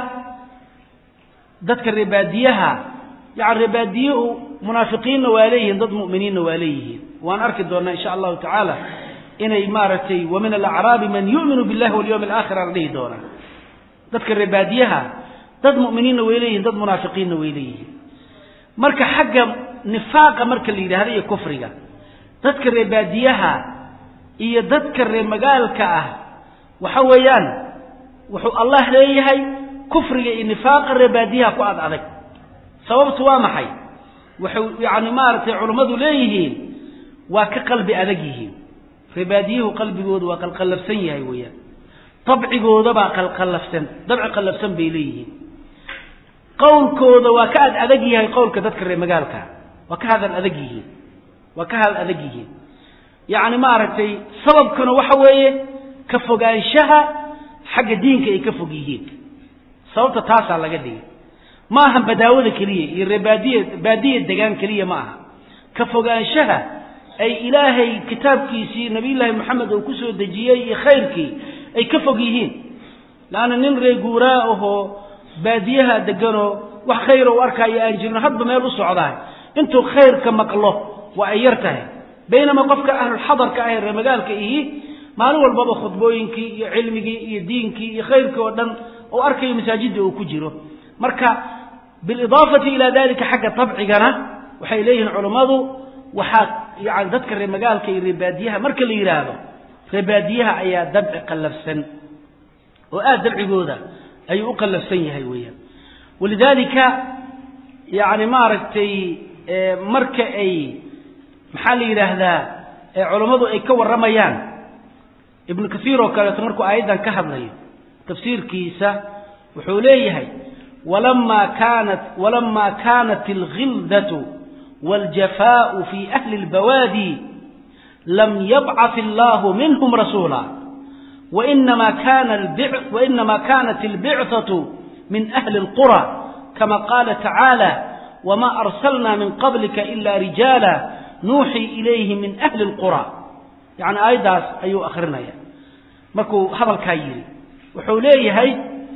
dadka ribaadiyaha yaani ribaadiyuhu munaafiqiinna waaleeyeen dad mu'miniinna waaleeyeen waan arki doonaa insha Allah ta'ala inay maaratay wa min al-a'rab man yu'minu billahi wal yawmil akhir arday doona dadka ribaadiyaha dad mu'miniinna waaleeyeen dad munaafiqiinna waaleeyeen marka xagga nifaaqa marka la yiraahdo iyo kufriga dadka ribaadiyaha iyo dadka reer magaalka ah waxa weeyaan wuxuu Allah leeyahay kufriga iyo nifaaqa ribaadiyaha ku ad adag sababtu waa maxay wuxuu yaani maartay culimadu leeyihiin waa ka qalbi adag yihiin ribaadiyuhu qalbigoodu waa qalqalabsan yahay weeyaan tabcigooda baa qalqalabsan dabci qalabsan bay leeyihiin qowlkooda waa ka ad adag yahay qowlka dadka reer magaalka waa ka hadal adag yihiin وكهل أذقيه يعني ما أردتي سبب كانوا وحوية كفوقانشها حق دينك يكفوقيهين صوت تاسع لقديه ما هم بداوذ كلية الربادية بادية دقان كلية معها كفوقانشها أي إلهي كتاب كيسي نبي الله محمد وكسو دجيي خيرك أي كفوقيهين لأن ننري قراءه باديها دقانو وخير واركا يا أنجلنا هذا ما يلصوا عضاه انتو خير كما الله وأيرته بينما قفك أهل الحضر كأهل رمجال كإيه مالو البابا خطبوينك علمك دينك خيرك ودن وأركي مساجد وكجره مركا بالإضافة إلى ذلك حق طبعنا وحي إليه العلماء وحاك يعني تذكر رمجال كي رباديها مركا اللي يراده رباديها أي دبع قلب سن وآد دبع جودة أي أقلب سن هيوية ولذلك يعني ما رتي مركا أي محلي هذا علماء أي كور رميان ابن كثير وكانت مركو أيضا كهبلي تفسير كيسة وحوليه ولما كانت ولما كانت الغلدة والجفاء في أهل البوادي لم يبعث الله منهم رسولا وإنما كان البعث وإنما كانت البعثة من أهل القرى كما قال تعالى وما أرسلنا من قبلك إلا رجالا نوحي إليهم من أهل القرى يعني أيضا أيو أخرنا يعني مكو هذا الكايري وحوليه هاي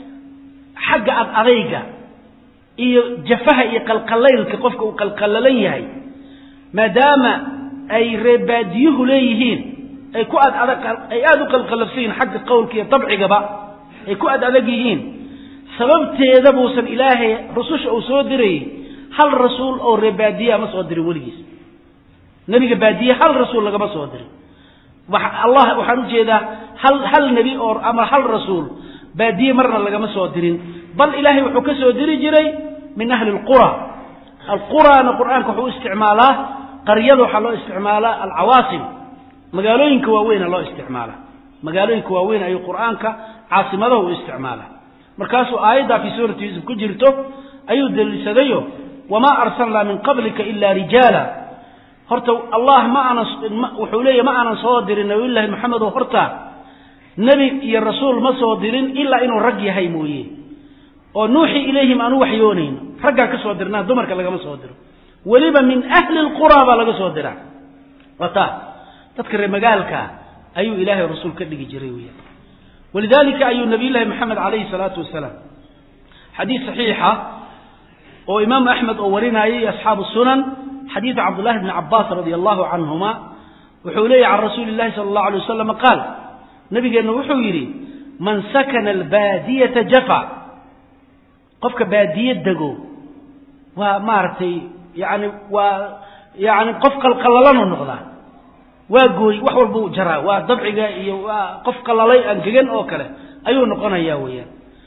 حق أضيقة إيه جفها إيه قلقلين كقفك وقلقلين هاي ما دام أي رباديه ليهين أي كؤد أدق أي أدو قلقلسين حق قول كي طبعي قبا أي كؤد أدقيهين سبب تيذبوسا إلهي رسوش أو صدري هل رسول أو ربادية ما صدري وليس نبي بادية هل رسول لك ما صدري الله وحنو جيدا هل هل نبي أو أمر هل رسول بادية مرة لك ما صدرين بل إلهي وحكى صدري جري من أهل القرى القرى أنا القرآن كحو استعماله قريضه حلو استعماله العواصم مقالوين كواوين الله استعماله مقالوين كواوين أي القرآن كعاصمته استعماله مركاسو آيدا في سورة يوسف كجرته أيود اللي سديه وما أرسلنا من قبلك إلا رجالا هرتو الله ما أنا وحوليه ما أنا صادر إنه الله محمد وهرتا نبي يا الرسول ما صادرين إلا إنه رجي هيمويه ونوحي إليهم أن وحيونين رجع كصادرنا دمرك لقى ما صادر ولما من أهل القرى بلقى صادرا وتا تذكر مجالك أي إله الرسول كدق جريوية ولذلك أي النبي الله محمد عليه الصلاة والسلام حديث صحيحة وإمام أحمد أورنا أي أصحاب السنن حديث عبد الله بن عباس رضي الله عنهما وحولي عن رسول الله صلى الله عليه وسلم قال نبي قال وحولي من سكن البادية جفا قفك بادية دقو ومارتي يعني و يعني قفك القللان والنقضة وقوي وحول بو جرا ودبعي وقفك اللي أنجن أو كله أيو نقنا ياويا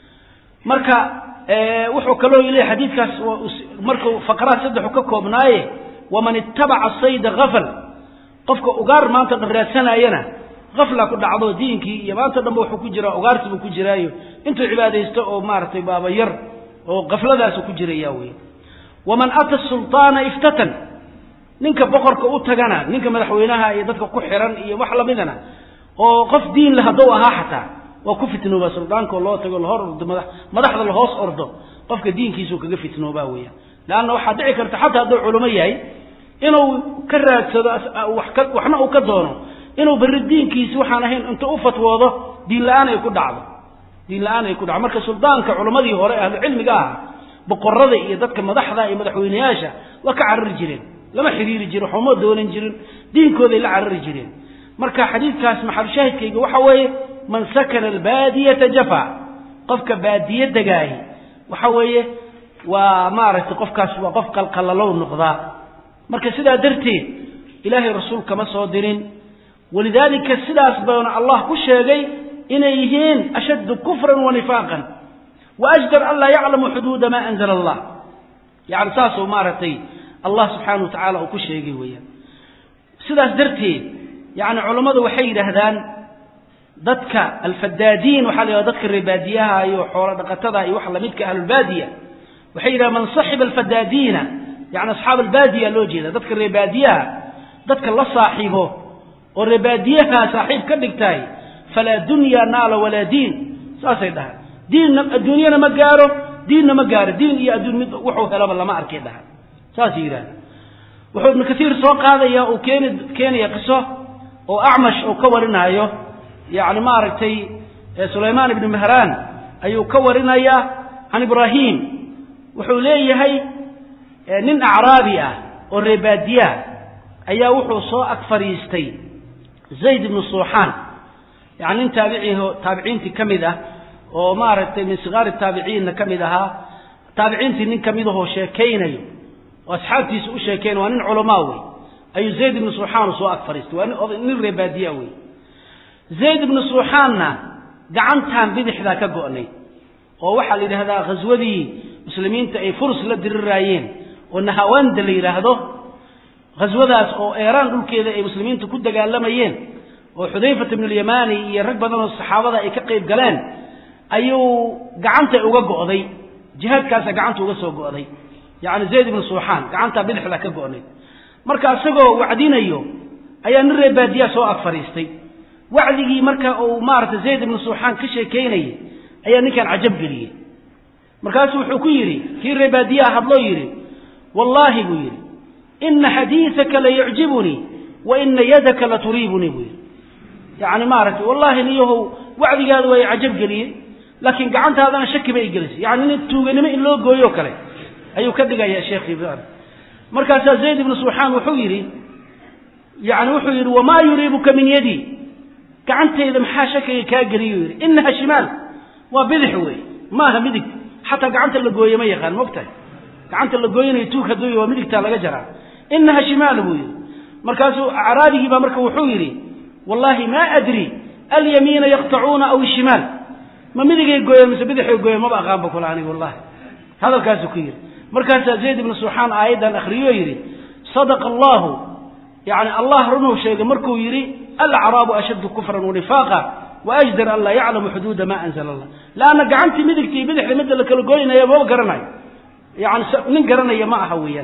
مركا اه وحو كلو إليه حديث كاس مركا فقرات سدح وككو بنايه ومن اتبع الصيد غفل قفك أقار ما أنت قرأت سنة ينا غفلة كل عضو دينك يا ما أنت دمو حكو جرا أقارت بكو جرايو أنتو عبادة يستوى مارتي بابا ير وغفلة ذا سكو جرا ياويا ومن أتى السلطان افتتن ninka boqorka u tagana ninka madaxweynaha iyo dadka ku xiran iyo wax la midana oo qof diin la hado aha xataa waa ku fitnooba suldaanka loo tago la hor madax madaxda la hoos ordo qofka diinkiisu kaga fitnooba weeyaa laana waxa dhici karta xataa haduu culimo yahay inuu ka raadsado wax ka waxna uu ka doono inuu bari diinkiisu waxaan ahayn inta u fatwoodo diin la'aan ay ku dhacdo diin la'aan ay ku dhacdo marka suldaanka culimadii hore ahlu cilmiga ah boqorada iyo dadka madaxda iyo madaxweynayaasha waa ka carar jireen لما حرير جيرو حمو دولن جيرن دين كودي لا عرر جيرين marka xadiidkaas maxal shaahidkayga waxa weeye man sakana albaadiyata jafa qofka baadiye dagaay waxa weeye waa maaragtay qofkaas waa qof qalqalalow noqda marka sidaa darteed ilaahay rasuulka ma soo dirin walidaalika sidaas baan Allah ku sheegay inay yihiin ashad kufran wa nifaqan wa ajdar alla ya'lamu hudud ma anzala Allah yaani saaso maaragtay الله سبحانه وتعالى وكل شيء وياه سداس درتين يعني علماء waxay yiraahdaan dadka alfadaadiin waxa la dadka ribadiyaha iyo xoolo dhaqatada iyo wax la midka ahlul baadiya waxay yiraahdaan man sahib alfadaadiina yani ashaab albaadiya loo jeeda dadka ribadiyaha dadka la saaxiibo oo ribadiyaha saaxiib ka dhigtay fala dunya naala wala diin saasay dhahay diin adduunyana ma gaaro diinna ma gaaro diin iyo adduun mid wuxuu helaba lama arkay dhahay ساسيرا وحود ابن كثير سوق هذا يا وكان كان يقصه وأعمش وكورنا يو يعني ما رتي سليمان بن مهران أيو كورنا يا عن إبراهيم وحوليه هي نن أعرابية والربادية ayaa wuxuu soo ag fariistay Zayd ibn Suuxaan yani taabiciiho taabiciinti kamid ah oo maaragtay min sigaar taabiciinna kamid aha taabiciinti nin kamid ah oo sheekeynayo oo asxaabtiisa u sheekeen waa nin culama wey ayu Zayd ibn Suuxaan soo ag fariistay waa nin reebadiya wey Zayd ibn Suuxaanna gacantan bidixda ka go'nay oo waxa la yiraahdaa ghazwadii muslimiinta ay furs la diriraayeen oo Nahawand la yiraahdo ghazwadaas oo Iran dhulkeeda ay muslimiintu ku dagaalamayeen oo Xudayfa ibn al-Yamani iyo rag badan oo saxaabada ay ka qayb galeen ayuu gacanta uga go'day jihadkaas gacanta uga soo go'day yaani Zayd ibn Suuxaan gacanta bidixda ka go'nay marka asagoo wacdinayo ayaa nin reebadiya soo ag fariistay wacdigii marka uu maarta Zayd ibn Suuxaan ka sheekeynay ayaa ninkan ajab galiyay markaas wuxuu ku yiri kii reebadiya hadlo yiri wallahi buu yiri in hadithaka la yu'jibuni wa in yadaka la turibuni buu yaani maarta wallahi niyahu wacdigaadu way ajab galiyay laakiin gacantaadana shaki bay gelisay yaani nin tuuganimo in loo gooyo kale ayuu ka dhigaya sheekh Ibrahim markaas Zayd ibn Suuxaan wuxuu yiri yaani wuxuu yiri wama yuribuka min yadi gacantayda maxaa shakiga ka galiyo yiri innaha shimal wa bidix way maaha midig hatta gacanta la gooyo ma yaqaan moogtay gacanta la gooyinay tuug haduu waa midigta laga jaraa innaha shimal buu yiri markaasuu araabigi ba marka wuxuu yiri wallahi ma adri al yamina yaqta'una aw shimal ma midigay gooyo mise bidixay gooyo ma aqaan ba kulaani wallahi hadalkaas ku yiri markaas Zayd ibn Suuxaan aayadan akhriyo yiri sadaqa Allah yani Allah runuu sheegay markuu yiri al-a'rab ashaddu kufran wa nifaqa واجدر الله يعلم حدود ما انزل الله لان غعنتي مدغتي بدخ مد la kala gooynayo ma garanay yaani nin garanay ma aha weeyaan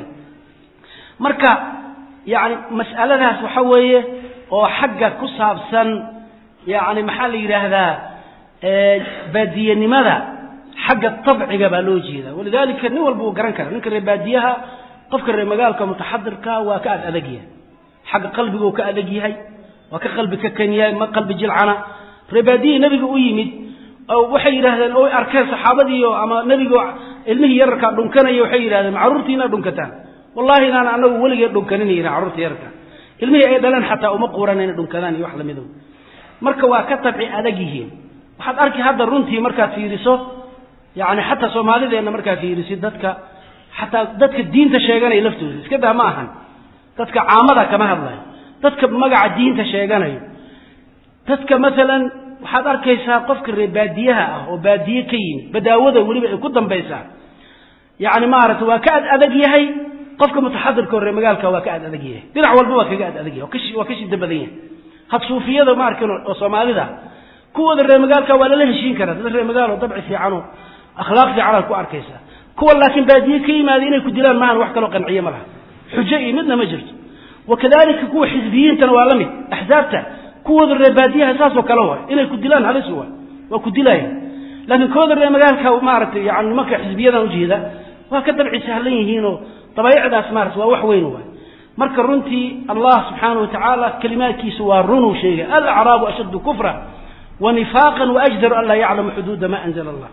marka yaani mas'aladaas waxa weeye oo xagga ku saabsan yaani maxaa la yiraahdaa ee baadiyanimada xagga tabciga baa loo jeedaa walidaalika nin walba uu garan kara ninka baadiyaha qofka reer magaalka mutaxadirka waa ka adag yahay xagga qalbiga uu ka adag yahay waa ka qalbi ka kanyaay ma qalbi jilcana reebadiye nabiga u yimid oo waxay yiraahdeen oo arkay saxaabadiyo ama nabiga ilmihi yarka dhunkanayo waxay yiraahdeen caruurtiina dhunkataan wallahi inaan anagu waligeed dhunkaninayna caruurta yarka ilmihi ay dhalan xataa uma quuranayna dhunkadaan iyo wax la mid ah marka waa ka tabci adag yihiin waxaad arki hadda runtii marka fiiriso yaani xataa Soomaalideena marka fiiriso dadka xataa dadka diinta sheeganay laftooda iska daa ma ahan dadka caamada kama hadlayo dadka magaca diinta sheeganayo dadka midalan waxaad arkaysaa qofka reebadiyaha ah oo baadiye ka yimid badaawada waliba ay ku dambaysaa yaani maarata waa ka adag yahay qofka mutaxadirka reer magaalka waa ka adag yahay dinac walba waa ka adag yahay kashi waa kashi dabadan yahay had suufiyada ma arkin oo Soomaalida kuwa reer magaalka waa la heshiin kara dad reer magaalo dabci fiican oo akhlaaq fiican ku arkaysaa kuwa laakiin baadiye ka yimaad inay ku dilaan maahan wax kale oo qanciye ma laha xujo midna ma jirto wakadalika kuwa xisbiyiintan waa lamid ahzaabta kuwa reebadiyaha saasoo kala waa inay ku dilaan halis waa waa ku dilayaan laakiin kuwa reer magaalka maartay yaani marka xisbiyada u jeeda waa ka dabci sahlan yihiin oo tabayicdaas maartay waa wax weyn waa marka runtii Allah subhanahu wa ta'ala kalimaadkiisu waa runu sheegay al-a'rab ashaddu kufra wa nifaqan wa ajdaru an la ya'lamu hudud ma anzala Allah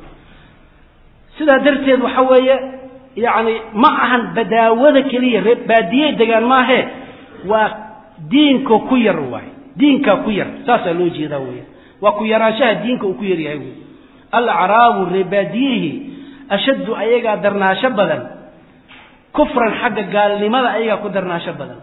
sida darteed waxa weeye yaani ma ahan badaawada kaliya reebadiye degaan ma ahe waa diinka ku yar waay diinka ku yar saasa loo jeedaa weey waa ku yaraanshaha diinka uu ku yar yahay al-a'rab reebadiye ashaddu ayaga darnaasho badan kufran xagga gaalnimada ayaga ku darnaasho badan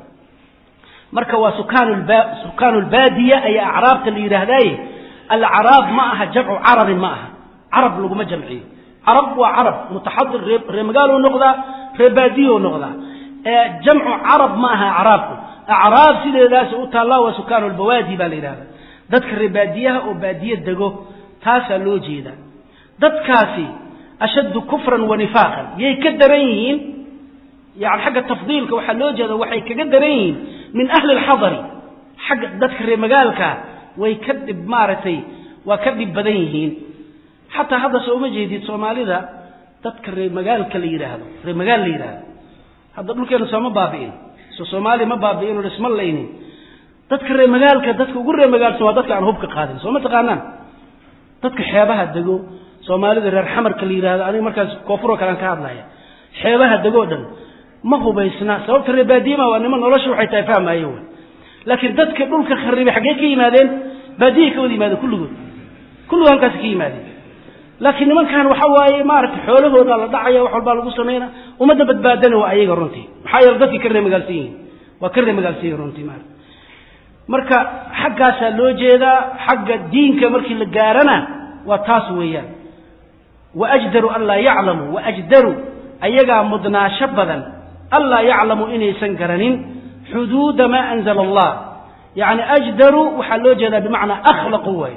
marka waa sukaanul ba sukaanul baadiya ay a'raabta la yiraahday al-a'rab ma aha jamcu arab ma aha arab lagu ma jamciyo arab waa arab mutaxaddir reer magaalo noqda reer baadiyo noqda ee jamcu arab ma aha arab a'raab sideedaas u taala waa sukaanul bawaadi baa la yiraahdaa dadka reer baadiyaha oo baadiye dago taasa loo jeeda dadkaasi ashaddu kufran wa nifaqan yay ka daran yihiin يعني حق التفضيل كوحا لو جدا وحي كقدرين من أهل الحضري حق ذاتك الرمقالك ويكذب مارتي وكذب بدينهين حتى هذا سوء مجيدي سومالي ذا ذاتك الرمقالك اللي يرهد الرمقال اللي يرهد هذا قلوا كانوا سوما بابئين سو سومالي ما بابئين ورسم اللينين ذاتك الرمقالك ذاتك وقل الرمقال سوا ذاتك عن هبك قادم سوما تقانان ذاتك حيابها الدقو سومالي ذا الحمر اللي يرهد أنا مركز كوفرو كلام كهذا حيابها الدقو دن ma hubaysna sababta reebaadiima waa niman nolosha waxay tahay fahmaayeen laakiin dadka dhulka kharibay xagee ka yimaadeen baadiye ka wada yimaadeen kulligood kullu halkaas ka yimaadeen laakiin nimankan waxa waaye maaragtay xoolahooda la dhacaya wax walba lagu sameeyna umada badbaadana waa ayaga runtii maxaa yeelay dadkii ka reemagaalsiin waa ka reemagaalsiin runtii maar marka xaggaas loo jeedaa xagga diinka markii la gaarana waa taas weeyaan waajdaru an la ya'lamu waajdaru ayaga mudnaasha badan alla ya'lamu inaysan garanin xuduud ma anzala Allah yani ajdaru waxa loo jeedaa bimaana akhlaqu way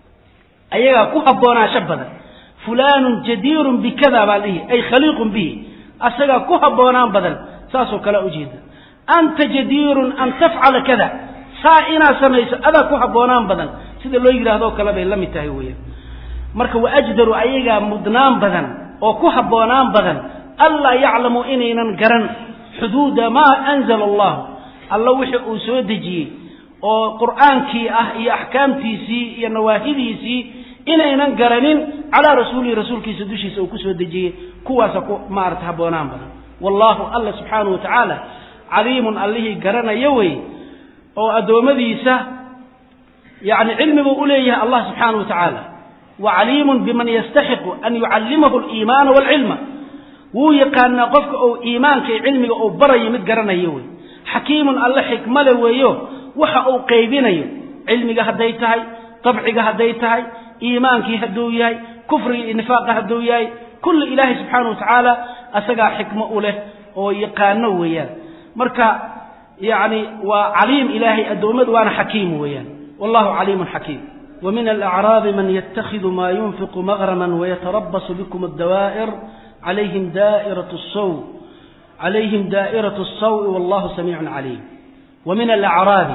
ayaga ku haboonaasha badan fulan jadir bikada balihi ay khaliqun bihi asaga ku haboonaan badan saasoo kala u jeeda anta jadir an taf'ala kada saa'ina samaysa ada ku haboonaan badan sida loo yiraahdo kala bay lamid tahay weeyaan marka waajdaru ayaga mudnaan badan oo ku haboonaan badan alla ya'lamu inaynan garan xuduud ma anzala Allah alla wixii uu soo dejiyay oo quraankii ah iyo ahkaamtiisii iyo nawaahidiisii inaynan garanin ala rasuuli rasuulkiisa dushiisa uu ku soo dejiyay kuwaas ku maarta haboonaan badan wallahu alla subhanahu wa ta'ala aliimun allihi garanayo way oo adoomadiisa yaani cilmigu u leeyahay Allah subhanahu wa ta'ala wa aliimun biman yastahiqu an yu'allimahu al-iiman wal-ilma wuu yaqaana qofka oo iimaanka iyo cilmiga oo barayo mid garanayo way hakiimun alla xikmada weeyo waxa uu qaybinayo cilmiga haday tahay tabciga haday tahay iimaankii haduu yahay kufri iyo nifaaqa haduu yahay kullu ilaahi subhanahu wa ta'ala asaga xikmo u leh oo yaqaano weeyaan marka yaani waa aliim ilaahi adoomad waana hakiim weeyaan wallahu aliimun hakiim ومن الأعراب من يتخذ ما ينفق مغرما ويتربص بكم الدوائر عليهم دائرة السوء عليهم دائرة السوء والله سميع عليم ومن الأعراب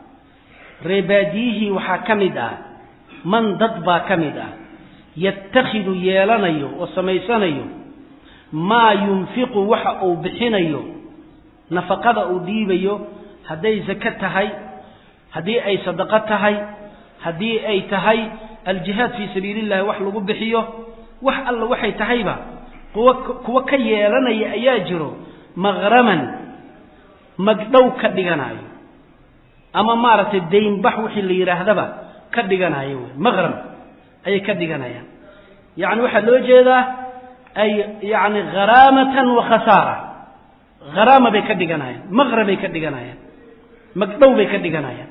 رباديه وحاكمدا من ضدبا كمدا يتخذ يالنيو وسميسنيو ما ينفق وحا أو بحنيو نفقد أو ديبيو هدي زكتهي هدي أي صدقتهي هدي أي تهي الجهاد في سبيل الله وحلو بحيه وح الله وحي تهيبا كوا كيالنا يأجروا مغرما مقدو كدغناي اما مارت الدين بحوحي اللي يراهدبا كدغناي مغرم اي كدغناي يعني waxa loo jeeda ay yani gharamatan wa khasara gharama bay kadhiganayaan maghrab bay kadhiganayaan magdhow bay kadhiganayaan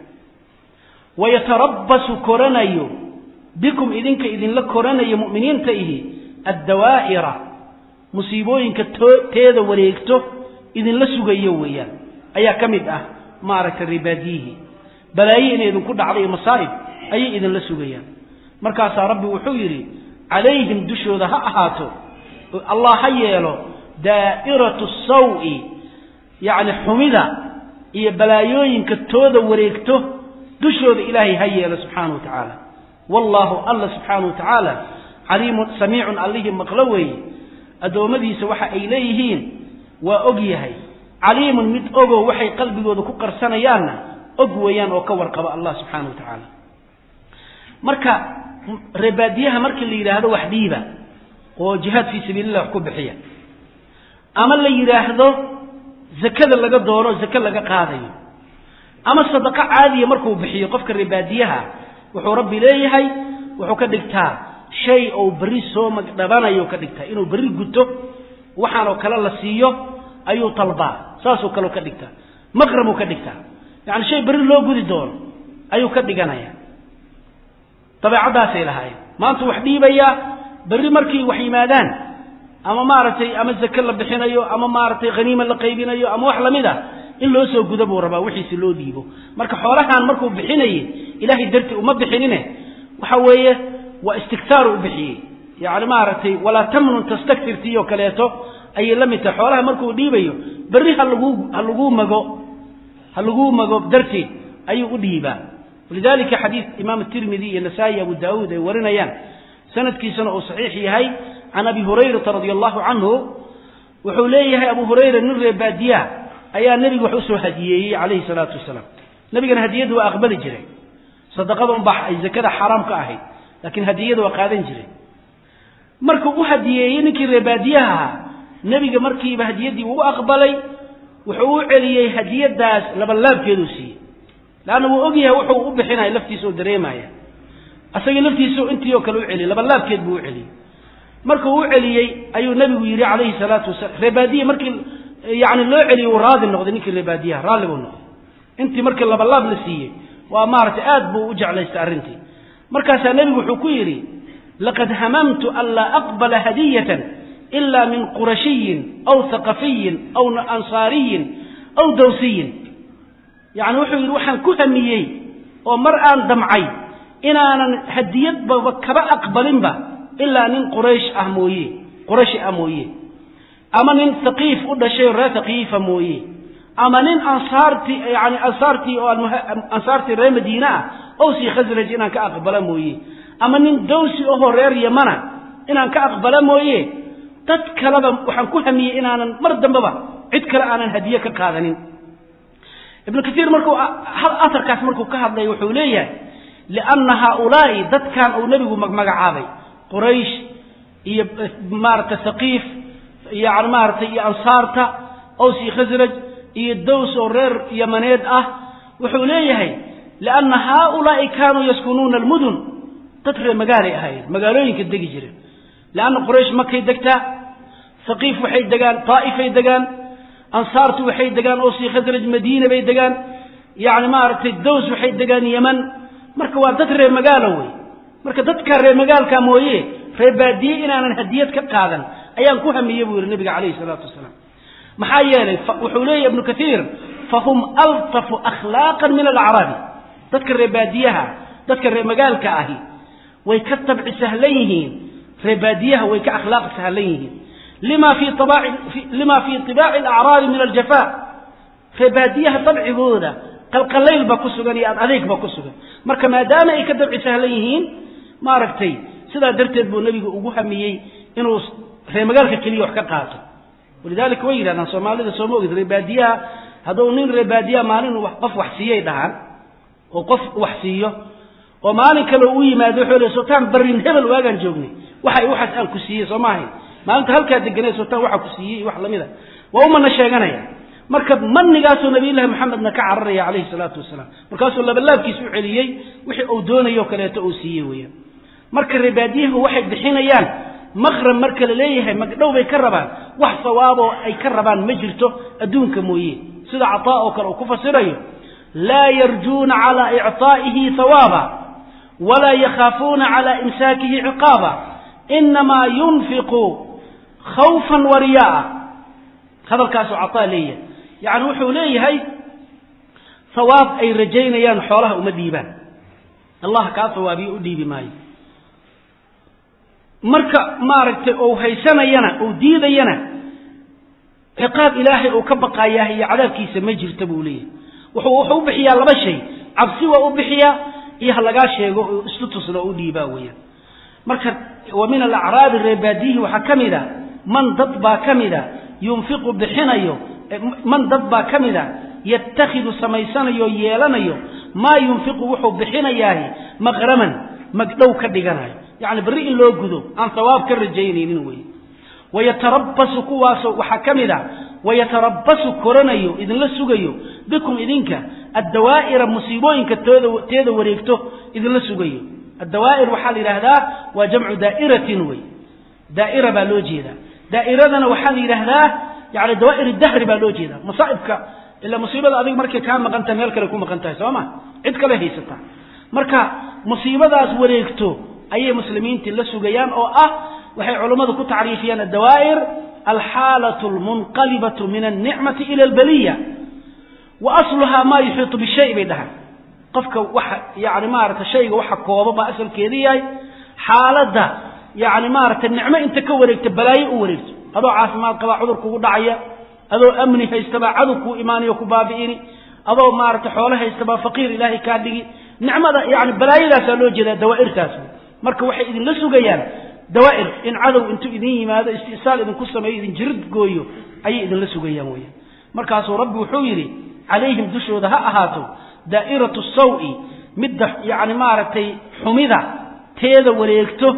ويتربص كورنايو بكم idinka idin la koranayo muuminiinta ihi ad-dawaa'ira musiibooyinka teeda wareegto idin la sugayo weeyaan ayaa kamid ah maaraka ribaadihi balaayi inay ku dhacday masaa'ib ay idin la sugayaan markaas rabbi wuxuu yiri alayhim dushooda ha ahaato Allah ha yeelo daa'iratu sawi yaani humida iyo balaayooyinka tooda wareegto dushooda ilaahi ha yeelo subhanahu wa ta'ala wallahu alla subhanahu wa ta'ala aliimun samii'un allihi maqlawi adoomadiisa waxa ay leeyihiin waa og yahay aliimun mid ogo waxay qalbigooda ku qarsanayaanna og weeyaan oo ka warqaba Allah subhanahu wa ta'ala marka ribaadiyaha markii la yiraahdo wax dhiiba oo jihad fi sabilillah ku bixiya ama la yiraahdo zakada laga doono zakada laga qaadayo ama sadaqa caadiya markuu bixiyo qofka ribaadiyaha wuxuu rabbi leeyahay wuxuu ka dhigtaa shay oo bari soo magdhabanayo ka dhigtaa inuu bari guto waxaan oo kala la siiyo ayuu talbaa saasoo kale ka dhigtaa maqramu ka dhigtaa yani shay bari loo gudi doono ayuu ka dhiganaya tabiicadaas ay lahaay maanta wax dhiibaya bari markii wax yimaadaan ama maartay ama zakka la bixinayo ama maartay qaniima la qaybinayo ama wax lamida in loo soo gudabo raba wixii si loo dhiibo marka xoolahan markuu bixinay ilaahi darti uma bixinine waxa weeye waa istiktaar u bixiyay yaani maartay wala tamnun tastakthirtiyo kaleeto ay lamita xoolaha markuu dhiibayo bari hal lagu hal lagu mago hal lagu mago darti ayuu u dhiibaa ولذلك حديث إمام الترمذي النسائي أبو داود ورنيان سند كيسنا أو صحيح يهي عن أبي هريرة رضي الله عنه وحوليه أبو هريرة نر بادية أيها النبي وحسه هديه عليه الصلاة والسلام نبي كان هديته وأقبل جري صدقهم بح إذا كذا حرام كأهي لكن هديته وقادن جري مركو هديه نكر باديها nabiga markiiba hadiyadii uu aqbalay wuxuu u celiyay hadiyadaas laba laabkeedu siiyay laana uu ogyahay wuxuu u bixinay laftiisa oo dareemaya asaga laftiisa intii oo kale u celiyay laba laabkeed buu u celiyay markuu u celiyay ayuu nabigu yiri calayhi salaatu wasalaam reebadiye markii yaani loo celiyay raadi noqday ninkii reebadiyaha raali buu noqday intii markii laba laab la siiyay waa maartay aad buu u jeclaystay arintii markaas nabigu wuxuu ku yiri laqad hamamtu alla aqbala hadiyatan illa min qurashiy aw thaqafiy aw ansariy aw dawsiy yaani wuxuu yiri waxaan ku hamiyay oo mar aan damcay inaanan hadiyad kaba aqbalinba illa nin quraysh ah mooyee quraysh ah mooyee ama nin thaqif u dhashay reer thaqif mooyee ama nin ansaarti yaani ansaarti oo ansaarti reer Madiina oo si khasraj inaan ka aqbala mooyee ama nin dawsi oo reer Yamana inaan ka aqbala mooyee dad kalaba waxaan ku hamiyay inaanan mar dambaba cid kale aanan hadiye ka qaadanin ibn kathir markuu hal atarkaas markuu ka hadlay wuxuu leeyahay lianna haulaai dadkan oo nabigu magmagacaabay quraysh iyo maarta thaqif yaani maarta iyo ansaarta oo si khasraj iyo daws oo reer yamaneed ah wuxuu leeyahay lianna haulaai kaanu yaskununa almudun tadri magaalay ahayd magaalooyinka degi jireen lianna quraysh makay degtaa thaqif waxay degaan taa'ifay degaan ansaartu waxay degaan oo si khasraj madiina bay degaan yaani maartay daws waxay degaan yaman marka waa dad reer magaalo way marka dadka reer magaalka mooyee reer baadiye inaanan hadiyad ka qaadan ayaan ku hamiyay buu nabiga kaleey salaatu wasalaam maxaa yeelay wuxuu leeyahay ibn kathir fahum altaf akhlaqan min al-a'rab dadka reer baadiyaha dadka reer magaalka ahi way ka tabci sahlan yihiin reer baadiyaha way ka akhlaaq sahlan yihiin lima fi taba'i lima fi tiba'i al-a'rab min al-jafa reer baadiyaha tabcigooda qalqalayl ba ku sugan iyo adeeg ba ku sugan marka maadaama ay ka tabci sahlan yihiin ma aragtay sida darteed buu nabigu ugu hamiyay inuu reer magaalka kaliya wax ka qaato ولذلك ويران Soomaalida soo moogid reebadiya hadoo nin reebadiya maalin wax qof wax siiyay dhahan oo qof wax siiyo oo maalin kale uu yimaado xoolo sultaan barin hebel waagan joognay waxa uu xas aan ku siiyay Soomaali maalinta halka deganay sultaan waxa ku siiyay wax lamida waa uma sheeganaya marka manigaas nabiga Muhammad ka cararaya kaleey salaatu wasalaam markaas uu labalaabkiisu celiyay wixii uu doonayo kaleeto uu siiyay weeyaan marka reebadiyaha waxay bixinayaan مغرم marka la leeyahay magdhow bay ka rabaan wax sawaabo ay ka rabaan ma jirto adduunka mooyee sida ataa oo kale ku fasirayo la yarjuna ala i'taa'ihi thawaba wala yakhafuna ala imsakihi 'iqaba inma yunfiqu khawfan wa riya'a hadalkaas oo ataa leeyahay yaani wuxuu leeyahay thawab ay rajaynayaan xoolaha uma diibaan allah ka thawaabi u diibi maayo marka maaragtay oo haysanayana oo diidayana ciqaab ilaahay oo ka baqayaa iyo cadaabkiisa ma jirto buu leeyahay wuxuu wuxuu bixiyaa laba shay cabsi waa u bixiyaa iyo laga sheego oo isku tusno u dhiibaa weeyaan marka wa min al-a'rab ar-ribadihi waxa kamida man dad ba kamida yunfiqu bixinayo man dad ba kamida yattakhidu samaysanayo yeelanayo ma yunfiqu wuxuu bixinayaa maghraman magdhow ka dhiganayo يعني بري إن لو جذو عن ثواب كالرجينين وي ويتربص كواسو وحكمدا ويتربص كورنيو إذن لسوغيو بكم إذنك الدوائر مصيبوين كتيدو وريكتو إذن لسوغيو الدوائر وحال إلى هذا وجمع دائرة وي دائرة بالوجي ذا دائرة وحال إلى هذا يعني دوائر الدهر بالوجي ذا مصائبك إلا مصيبة أبيك مركي كان مقنتا ميالك لكم مقنتا سواما عدك لهي ستا مركا مصيبة ذا وريكتو أي مسلمين تلسوا جيان أو أه وحي علماء كو تعريفيان الدوائر الحالة المنقلبة من النعمة إلى البلية وأصلها ما يحيط بالشيء بيدها قفك وح يعني مارة الشيء وحك كوابا أسل كذي حالة ده يعني مارة النعمة أنت كوريك تبلاي أوريك هذا عاصمات قضاء عذرك ودعية هذا أمني هيستبع عذرك وإيماني وكبابيني هذا مارة حولها يستبع فقير إلهي كادي نعمة يعني بلاي لا سلوجي ذا دوائر تاسو marka waxay idin la sugayaan dawaa'ir in cadow intu idin yimaado istisaal idin ku sameeyo idin jirid gooyo ay idin la sugayaan weeyaan markaas rabbi wuxuu yiri عليهم dushooda ha ahaato daa'iratu sawi mid yaani maaragtay xumida teeda wareegto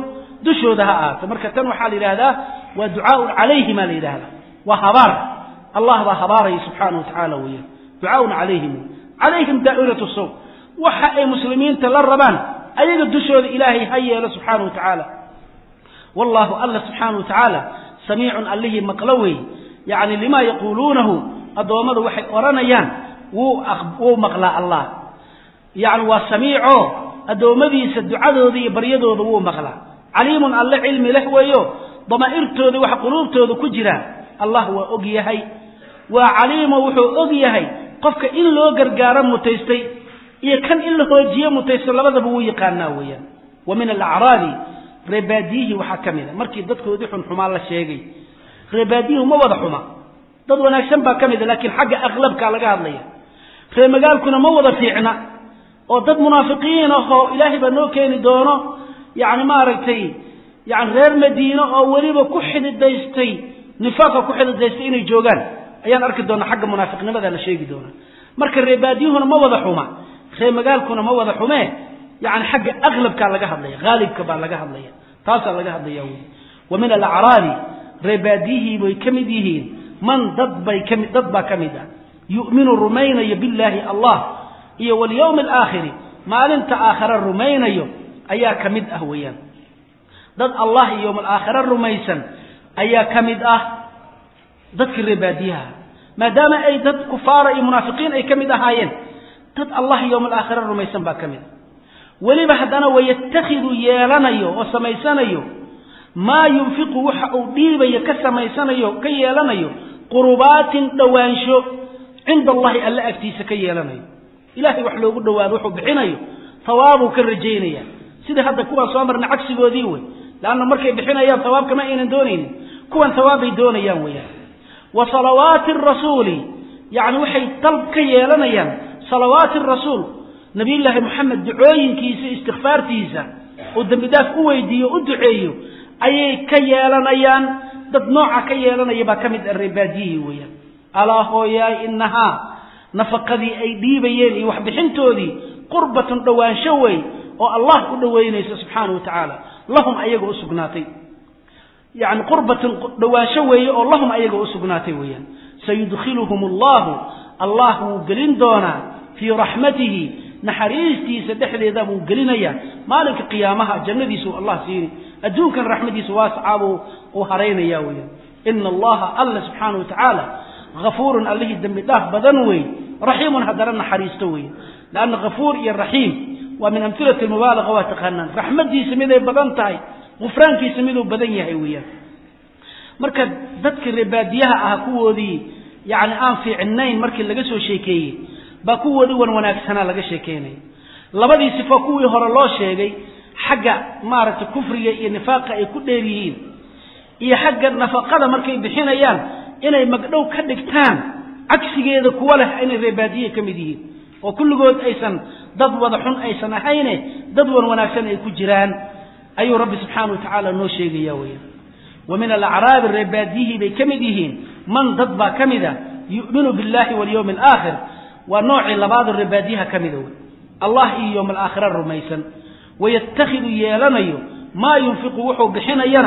dushooda ha ahaato marka tan waxaa la yidhaahdaa waa ducaaun calayhim aa la yidhaahdaa waa habaar allah baa habaaraya subxaanahu watacaala weeyaan ducaaun calayhim calayhim daa'iratu saw waxa ay muslimiinta la rabaan ayaga dushooda ilaahay ha yeelo subxaanahu watacaala wallahu alla subxaanahu watacaala samiicun allihii maqlo wey yacni limaa yaquuluunahu addoommadu waxay odhanayaan wuu wuu maqlaa allah yacni waa samiico addoommadiisa ducadooda iyo baryadooda wuu maqlaa caliimun alle cilmi leh weeyo damaa'irtooda waxa quluubtooda ku jira allah waa og yahay waa caliimo wuxuu og yahay qofka in loo gargaaro mutaystay iyo kan in la hoojiyo mutaysto labadaba wuu yaqaanaa weeyaan wa min alacraabi reebaadiyihi waxaa ka mid a markii dadkoodii xunxumaa la sheegay reebaadiyuhu ma wada xuma dad wanaagsan baa ka mid a laakiin xagga aqlabkaa laga hadlaya ree magaalkuna ma wada fiicna oo dad munaafiqiin ahoo ilaahay baa noo keeni doono yacni maaragtay yani reer madiine oo weliba ku xididaystay nifaaqa ku xididaystay inay joogaan ayaan arki doonaa xagga munaafiqnimada la sheegi doonaa marka reebaadiyuhuna ma wada xuma ree magaalkuna ma wada xumee يعني حق أغلب كان لقى هذا غالب كبار لقى هذا تاسع لقى هذا يوم ومن الأعراب رباديه ويكمديه من ضد بيكم ضد بكمدا يؤمن الرمين بالله الله إيه واليوم الآخر ما أنت آخر الرمين يوم أيا كمد أهويان ضد الله يوم الآخر الرميسا أيا كمد أه ضد الرباديها ما دام أي ضد كفار أي منافقين أي كمد أهاين ضد الله يوم الآخر الرميسا بكمد weliba haddana wayatakhidu yeelanayo oo samaysanayo maa yunfiqu waxa uu dhiibayo ka samaysanayo ka yeelanayo qurbaatin dhawaansho cinda allahi alla agtiisa ka yeelanayo ilaahay wax loogu dhawaado wuxuu bixinayo thawaabuu ka rajaynaya sida hadda kuwan soo marna cagsigoodii wey laanna markay bixinayaan thawaab kama aynan doonaynin kuwan thawaabay doonayaan weeyaan wa salawaati rasuuli yacni waxay dalb ka yeelanayaan salawaati rasuul نبي الله محمد دعوين كيس استغفار تيسا ودمداف أويديو ودعيو أي كيالان أيان ضد نوع كيالان يبا كمد الرباديه ويا ألا هو يا إنها نفقذي أي ديبيين وحبحنتو ذي قربة دوان شوي والله دوين سبحانه وتعالى لهم أيقوا أسقناتي يعني قربة دوان شوي اللهم أيقوا أسقناتي ويا سيدخلهم الله الله قلن دونا في رحمته نحريستي سدحلي ذا بو قلنيا مالك قيامها جنديسو الله سيني أدونك الرحمديسو واسعابو وهرينيا ويا إن الله الله سبحانه وتعالى غفور الله الدم داف بدنوي رحيم هدرنا حريستوي لأن غفور يا الرحيم ومن أمثلة المبالغة وتقنن رحمتي سميده بدنتاي غفرانكي سميده بدنيا ويا مركز ذاتك الرباديها أهكو ذي يعني آن في عنين مركز لقسو شيكي باكو دون وناكسنا laga sheekeynay labadii sifo kuwii hore loo sheegay xagga maaragtay kufriga iyo nifaaqa ay ku dheeriyeen iyo xagga nafaqada markay bixinayaan inay magdhow ka dhigtaan cagsigeeda kuwa leh inay reebaadiye kamid yihiin oo kulligood aysan dad wada xun aysan ahayn dad wan wanaagsan ay ku jiraan ayuu rabbi subhanahu wa ta'ala noo sheegaya weeyo ومن الأعراب الرباديه bay kamid yihiin man dad ba kamida yu'minu billahi wal yawmil aakhir ونوع لبعض الرباديها كمذو الله يوم الآخرة الرميسا ويتخذ يالنيو ما ينفق وحو بحين ينا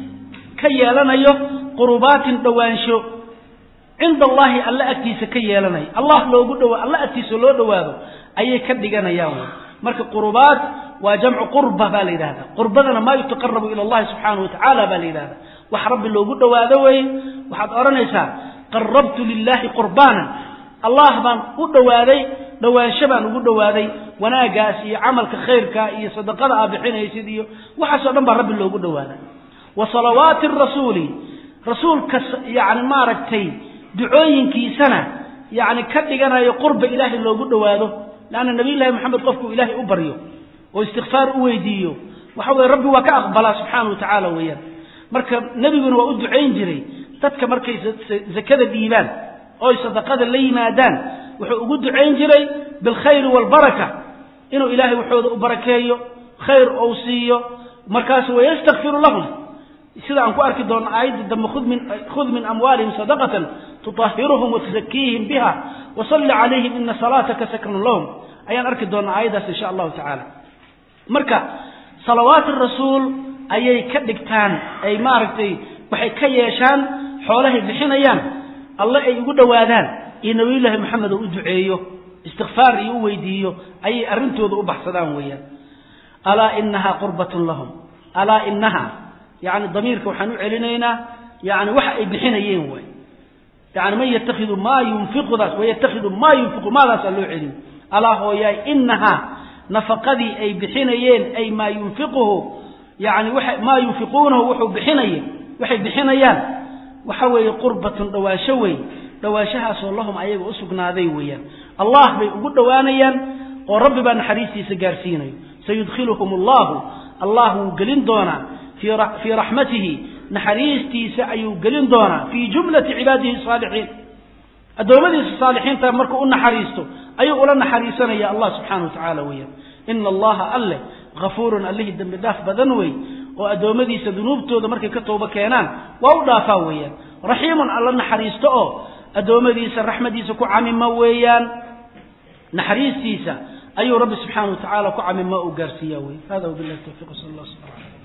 كي يالنيو قربات دوانشو عند الله ألا أكتيس كي يالني الله لو قدوا ألا أكتيس لو دوادو أي كدقنا ياهو مرك قربات وجمع قربة بالي هذا قربتنا ما يتقرب إلى الله سبحانه وتعالى بالي هذا وحرب لو قدوا هذا وحد أرنيسا قربت لله قربانا الله بان ودوادي دواشبان ودوادي وناغاسي عملك خيرك اي صدقه ابخين يسيديو وحسن دنبا رب لو ودوادا وصلوات الرسول رسول يعني ما ركتي دعوينكي سنه يعني كدغنايو قرب الهي لو ودوادو لان النبي الله محمد قفكو الهي وبريو واستغفار ويديو وحوي ربي وكا اقبل سبحانه وتعالى ويا marka nabiguna waa u duceyn jiray dadka markay zakada diibaan oo sadaqada la yimaadaan wuxuu ugu duceyn jiray bil khayr wal baraka inuu ilaahay wuxuu u barakeeyo khayr oo siiyo markaas way yastaghfiru lahum sida aan ku arki doono aayada dam khud min khud min amwalihim sadaqatan tutahhiruhum wa tuzakkihim biha wa salli alayhim inna salataka sakanun lahum ayaan arki doono aayadaas insha Allah ta'ala marka salawaat ar-rasuul ayay ka dhigtaan ay maaragtay waxay ka yeeshaan xoolahay bixinayaan Allah ay ugu dhawaadaan in nabiyullaahi maxamed uu duceeyo istighfar iyo weydiiyo ay arintooda u baxsadaan weeyaan ala innaha qurbatun lahum ala innaha yani damiirka waxaan u celinayna yani waxa ay bixinayeen way yani man yattakhidhu ma yunfiqu das wa yattakhidhu ma yunfiqu ma das loo celin ala hooyay innaha nafaqadi ay bixinayeen ay ma yunfiquhu yani waxa ma yunfiquunahu wuxuu bixinayeen waxay bixinayaan waxa weeye qurbatun dhawaasho way dhawaashahaas oo lahum ayaga u sugnaaday weeyaan Allah bay ugu dhawaanayaan oo rabbi baa naxariistiisa gaarsiinayo sayudkhiluhum Allah Allah galin doona fi fi rahmatihi naxariistiisa ayuu galin doona fi jumlati ibadihi salihin adoomadiisa salihiinta markuu u naxariisto ayuu ula naxariisanaya Allah subhanahu wa ta'ala weeyaan inna Allah alla ghafuurun alladhi dambi dhaaf badan way oo adoomadiisa dunuubtooda markay ka tooba keenaan waa u dhaafaa weeyaan rahiimun alla naxariisto oo adoomadiisa raxmadiisa ku camima weeyaan naxariistiisa ayuu rabbi subhanahu wa ta'ala ku camima u gaarsiiyaa way hada billahi tawfiq sallallahu alayhi wa sallam